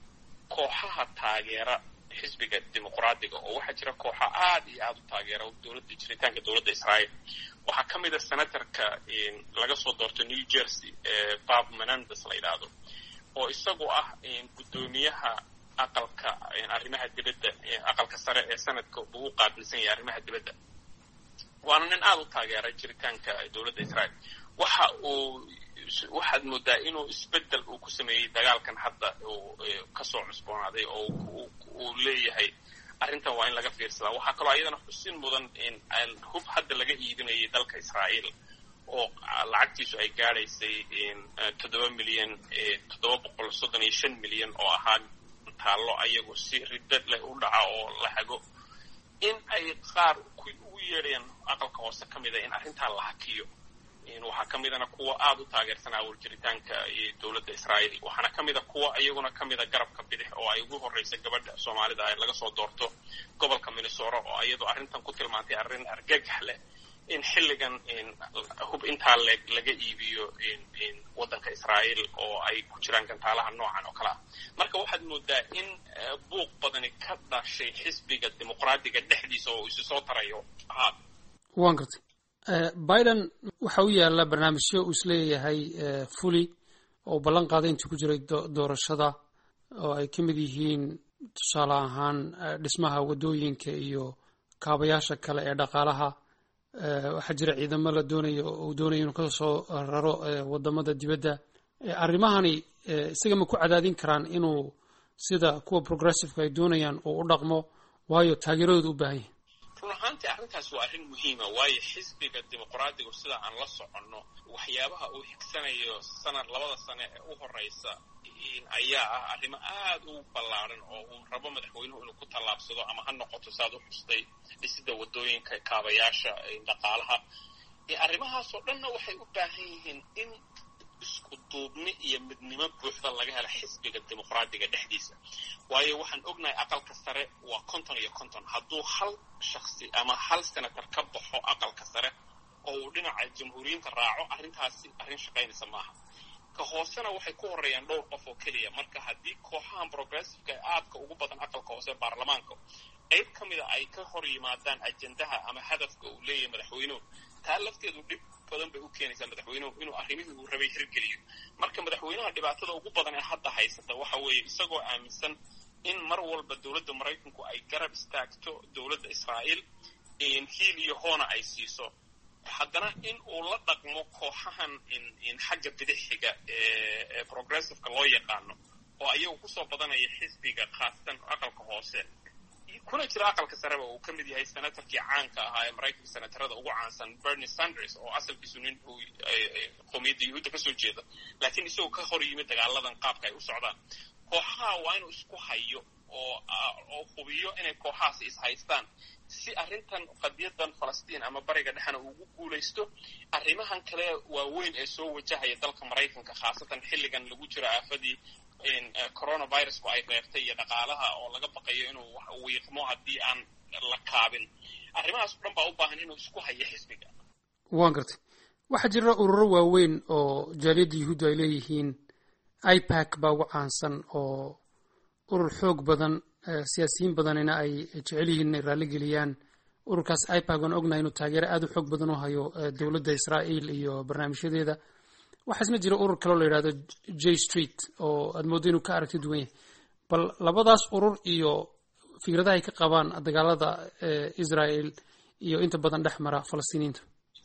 kooxaha taageera xisbiga dimuqraadiga oo waxaa jira kooxa aad iyo aad u taageera dowladda jiritaanka dowladda Israa'iil. waxaa ka mid a senatorka laga soo doorto New Jersey Bob Menendez la yidhaahdo oo isagu ah guddoomiyaha aqalka arrimaha dibadda aqalka sare ee sanadka uu qaabilsan yahay arrimaha dibadda. waana nin aad u taageera jiritaanka dowladda Israa'iil. waxa uu waxaad moodaa inuu isbedel uu ku sameeyey dagaalkan hadda uu kasoo cusboonaaday oo uu leeyahay arrintan waa in laga fiirsadaa. waxaa kaloo iyadana xusin mudan in hub hadda laga iibinayay dalka Israa'iil oo lacagtiisu ay gaadhaysay toddoba milyan toddoba boqol soddon iyo shan milyan oo ahaa taallo ayagu si riddad leh u dhaca oo la hago in ay qaar ugu yeedheen aqalka hoose ka mida in arrintaa la hakiyo. waxaa ka midana kuwa aad u taageersanaa warjiritaanka dowladda Israa'iil. waxaana ka mida kuwa iyaguna ka mida garabka bidix oo ay ugu horreysay gabadha Soomaalida ay laga soo doorto gobolka Minnesota oo iyadoo arrintan ku tilmaantay arrin argagax leh in xilligan hub intaa laga iibiyo waddanka Israa'iil oo ay ku jiraan gantaalaha noocan oo kale ah. marka waxaad moodaa in buuq badani ka dhashay xisbiga dimuqraadiga dhexdiisa oo isu soo tarayo. waan gartay biden waxa uu yaalla barnaamijyo uu isleeyahay fuli oo ballan qaaday intii ku jiray doorashada oo ay ka mid yihiin tusaale ahaan dhismaha waddooyinka iyo kaabayaasha kale ee dhaqaalaha. waxaa jira ciidamo la doonayo uu doonayo inuu ka soo raro wadamada dibadda. arrimahani isaga ma ku cadaadin karaan inuu sida kuwa progressiveka ay doonayaan uu u dhaqmo waayo taageeradooda u baahan yahay? run ahaantii arrintaas waa arrin muhiima waayo xisbiga dimuqraadigu sida aan la soconno waxyaabaha uu higsanayo sanad labada sane ee u horeysa ayaa ah arrimo aad u ballaaran oo uu rabo madaxweynuhu inuu ku tallaabsado ama ha noqoto saad u xustay dhisida waddooyinka kaabayaasha dhaqaalaha. arrimahaasoo dhanna waxay u baahan yihiin in isku duubni iyo midnimo buuxda laga helo xisbiga dimuqraadiga dhexdiisa waayo waxaan ognahay aqalka sare waa konton iyo konton. hadduu hal shaksi ama hal senator ka baxo aqalka sare oo uu dhinaca jamhuuriyiinta raaco arrintaasi arrin shaqaynaysa maaha. ka hoosena waxay ku horreeyaan dhowr qof oo keliya. marka haddii kooxahan progressiveka aadka ugu badan aqalka hoose baarlamaanka qayb ka mida ay ka hor yimaadaan ajendaha ama hadafka uu leeyahay madaxweynuhu taa lafteedu dhib badan bay u keenaysaa madaxweynuhu inuu arrimihii uu rabay hirgeliyo. marka madaxweynaha dhibaatada ugu badan ee hadda haysata waxa weeye isagoo aaminsan in mar walba dowladda maraykanku ay garab istaagto dowladda Israa'iil hiil iyo hoona ay siiso haddana in uu la dhaqmo kooxahan in xagga bidixxiga ee progressiveka loo yaqaano oo ayagu kusoo badanaya xisbiga khaasatan aqalka hoose kuna jira aqalka sareba uu ka mid yahay senatorkii caanka ahaa ee maraykanka senatarada ugu caansan Bernie Sanders oo asalkiisu nin uu qowmiyadda yuhuudda kasoo jeeda laakiin isagoo ka hor yimid dagaaladan qaabka ay u socdaan. kooxaha waa inuu isku hayo oo oo hubiyo inay kooxahaasi is haystaan si arrintan qadiyadan Falastiin ama bariga dhexna ugu guulaysto. arrimahan kale waaweyn ee soo wajahaya dalka maraykanka khaasatan xilligan lagu jiro aafadii coronavirusku ay reebtay iyo dhaqaalaha oo laga baqayo inuu wiiqmo haddii aan la kaabin. arrimahaas oo dhan baa u baahan inuu isku hayo xisbiga. waan gartay waxaa jira ururo waaweyn oo jaaliyadda yuhuudda ay leeyihiin. ipac baa ugu caansan oo urur xoog badan siyaasiyiin badanina ay jecel yihiin inay raalli geliyaan. ururkaas ipac waan ognahay inuu taageero aad u xoog badan u hayo dowladda Israa'iil iyo barnaamijyadeeda. waxaa isna jira urur kaloo la yidhahdo J Street oo aad mooddo inuu ka aragti duwan yahay. bal labadaas urur iyo fikradaha ay ka qabaan dagaalada Israa'iil iyo inta badan dhex mara Falastiiniinta.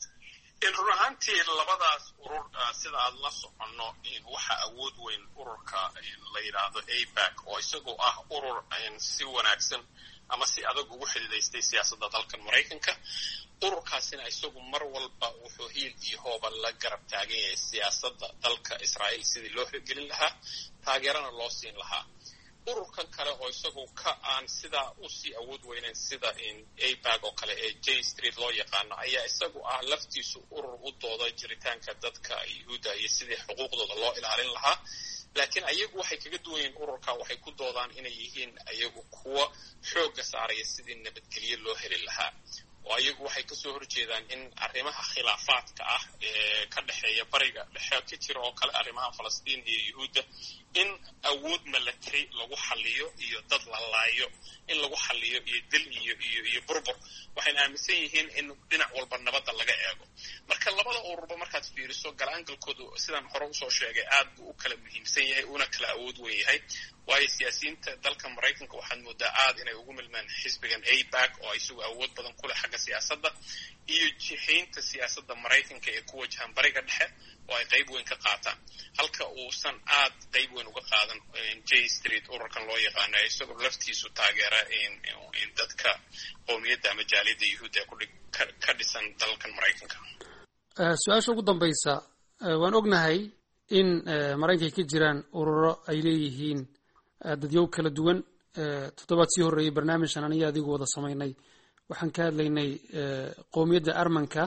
run ahaantii labadaas urur sida aad la soconno waxa awood weyn ururka la yidhaahdo ipac oo isagoo ah urur si wanaagsan ama si adag ugu xididaystay siyaasadda dalkan maraykanka. ururkaasina isagu mar walba wuxuu hiil iyo hooba la garab taagan yahay siyaasadda dalka Israa'iil sidii loo hirgelin lahaa taageerana loo siin lahaa. ururkan kale oo isagu ka aan sidaa usii awood weynayn sida in abag oo kale ee j street loo yaqaano ayaa isagu ah laftiisu urur u dooda jiritaanka dadka yuhuudda iyo sidii xuquuqdooda loo ilaalin lahaa laakiin ayagu waxay kaga duwan yihiin ururka waxay ku doodaan inay yihiin ayagu kuwa xoogga saaraya sidii nabadgelyo loo heli lahaa oo ayagu waxay kasoo horjeedaan in arrimaha khilaafaadka ah ee ka dhexeeya bariga dhexe ka jira oo kale arrimaha falastiin iyo yuhuudda in awood military lagu xaliyo iyo dad la laayo in lagu xaliyo iyo dil iyo iyo iyo burbur waxayna aaminsan yihiin in dhinac walba nabadda laga eego marka labada ururba markaad fiiriso galaangalkoodu sidaan hore usoo sheegay aad buu u kala muhiimsan yahay una kala awood weyn yahay waayo siyaasiyiinta dalka maraykanka waxaad moodaa aad inay ugu milmaan xisbigan abag oo isagu awood badan ku leh xagga siyaasadda iyo jihaynta siyaasadda maraykanka ee ku wajahan bariga dhexe oo ay qayb weyn ka qaataan halka uusan aad qayb weyn uga qaadan j street ururkan loo yaqaano isagoo laftiisu taageera in dadka qowmiyadda ama jaaliyadda yuhuudda ee ka dhisan dalkan maraykanka su-aasha ugu dambaysa waan ognahay in maraykanka ka jiraan ururo ay leeyihiin dadyow kala duwan toddobaad sii horreeyey barnaamijkan aniga adigu wada samaynay waxaan ka hadlaynay qowmiyadda armanka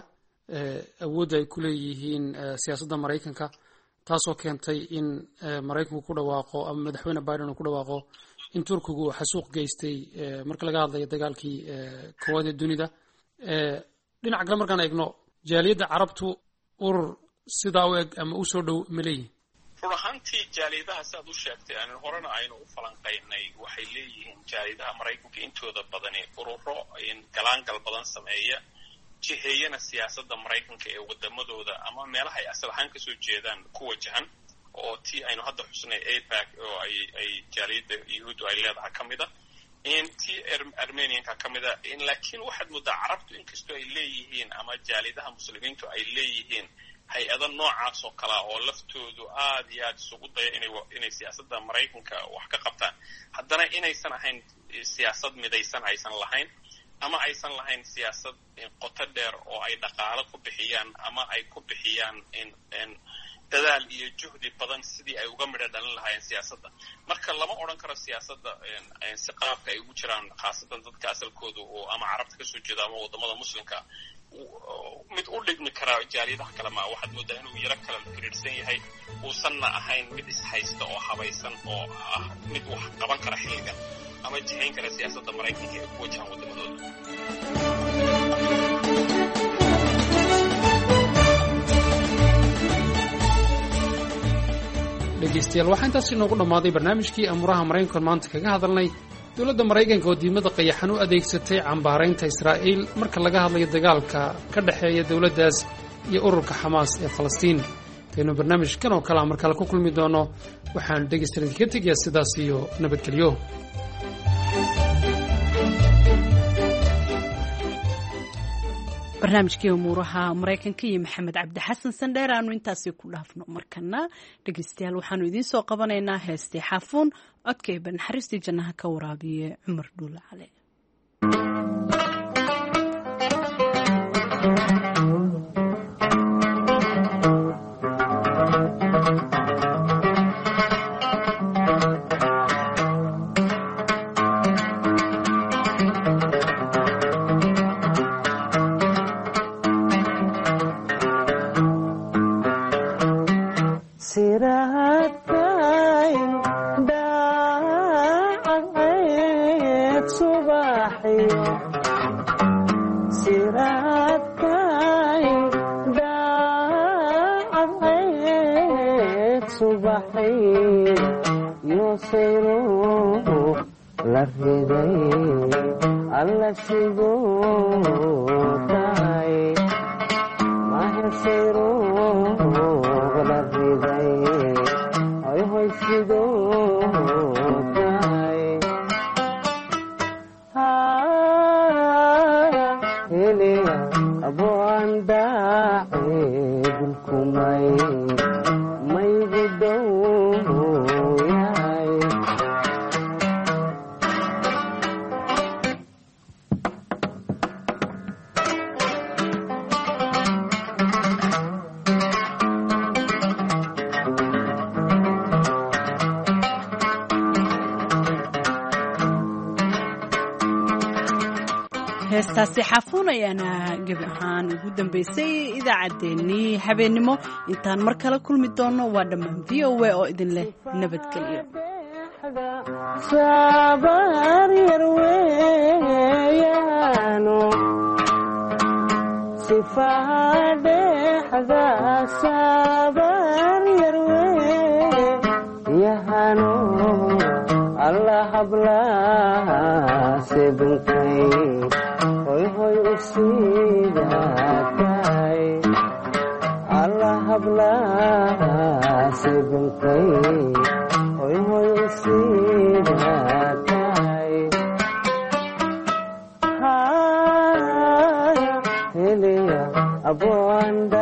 awoodda ay ku leeyihiin siyaasadda maraykanka taasoo keentay in maraykanku ku dhawaaqo ama madaxweyne biden uu ku dhawaaqo in turkigu uu xasuuq geystay marka laga hadlayo dagaalkii koowaad ee dunida dhinaca kale markaan eegno jaaliyadda carabtu urur sidaa u eg ama u soo dhow ma leeyihin run ahaantii jaaliyadaha siaad u sheegtay aanin horena aynu u falanqaynay waxay leeyihiin jaaliyadaha maraykanka intooda badani ururo galaangal badan sameeya jiheeyana siyaasadda maraykanka ee wadamadooda ama meelaha ay asal ahaan kasoo jeedaan ku wajahan oo tii aynu hadda xusnay abag oo ay ay jaaliyadda yuhuuddu ay leedahay ka mid a tii armenianka ka mid a laakiin waxaad moodaa carabtu inkastoo ay leeyihiin ama jaaliyadaha muslimiintu ay leeyihiin hay-ada noocaas oo kalea oo laftoodu aad iyo aad isugu daya inay inay siyaasadda maraykanka wax ka qabtaan haddana inaysan ahayn siyaasad midaysan aysan lahayn ama aysan lahayn siyaasad qoto dheer oo ay dhaqaalo ku bixiyaan ama ay ku bixiyaan dadaal iyo juhdi badan sidii ay uga midho dhalin lahaayeen siyaasadda marka lama odhan karo siyaasadda si qaabka ay ugu jiraan khaasatan dadka asalkoodu oo ama carabta kasoo jeeda ama wadamada muslimka mid u dhigmi karaa jaaliyadaha kale maa waxaad moodaa inuu yaro kala firiirsan yahay uusanna ahayn mid ishaysta oo habaysan oo ah mid wax qaban kara xilligan ama jihayn kara siyaasadda maraykanka ee ku wajahan wadamadooda dhegeystayaal waxaa intaas inoogu dhammaaday barnaamijkii amuraha maraykanka maanta kaga hadalnay dowladda maraykanka oo diidmada qayaxan u adeegsatay cambaaraynta israa'iil marka laga hadlayo dagaalka ka dhexeeya dowladdaas iyo ururka xamaas ee falastiin intaynu barnaamijkan oo kale a mar kale ku kulmi doono waxaan dhegeystayaal idinkaga tegayaa sidaas iyo nabadgelyo barnaamijkii umuuraha maraykanka iyo maxamed cabdi xasan sandheer aanu intaasi ku dhaafno markana dhegeystayaal waxaanu idiin soo qabanaynaa heestii xaafuun codkayba naxariistii jannaha ka waraabiye cumar dhuule cale heestaasi xafuun ayaana gebi ahaan ugu dambaysay idaacaddeenii habeennimo intaan mar kale kulmi doonno waa dhammaan v o a oo idin leh nabadgelyo sabar yar weeyaano sifadexda sabar yar weeyaano allah habla sebunkay hoy hoy usidatay allah habla sebunkay hoy hoy usidatay haya heliya abwanda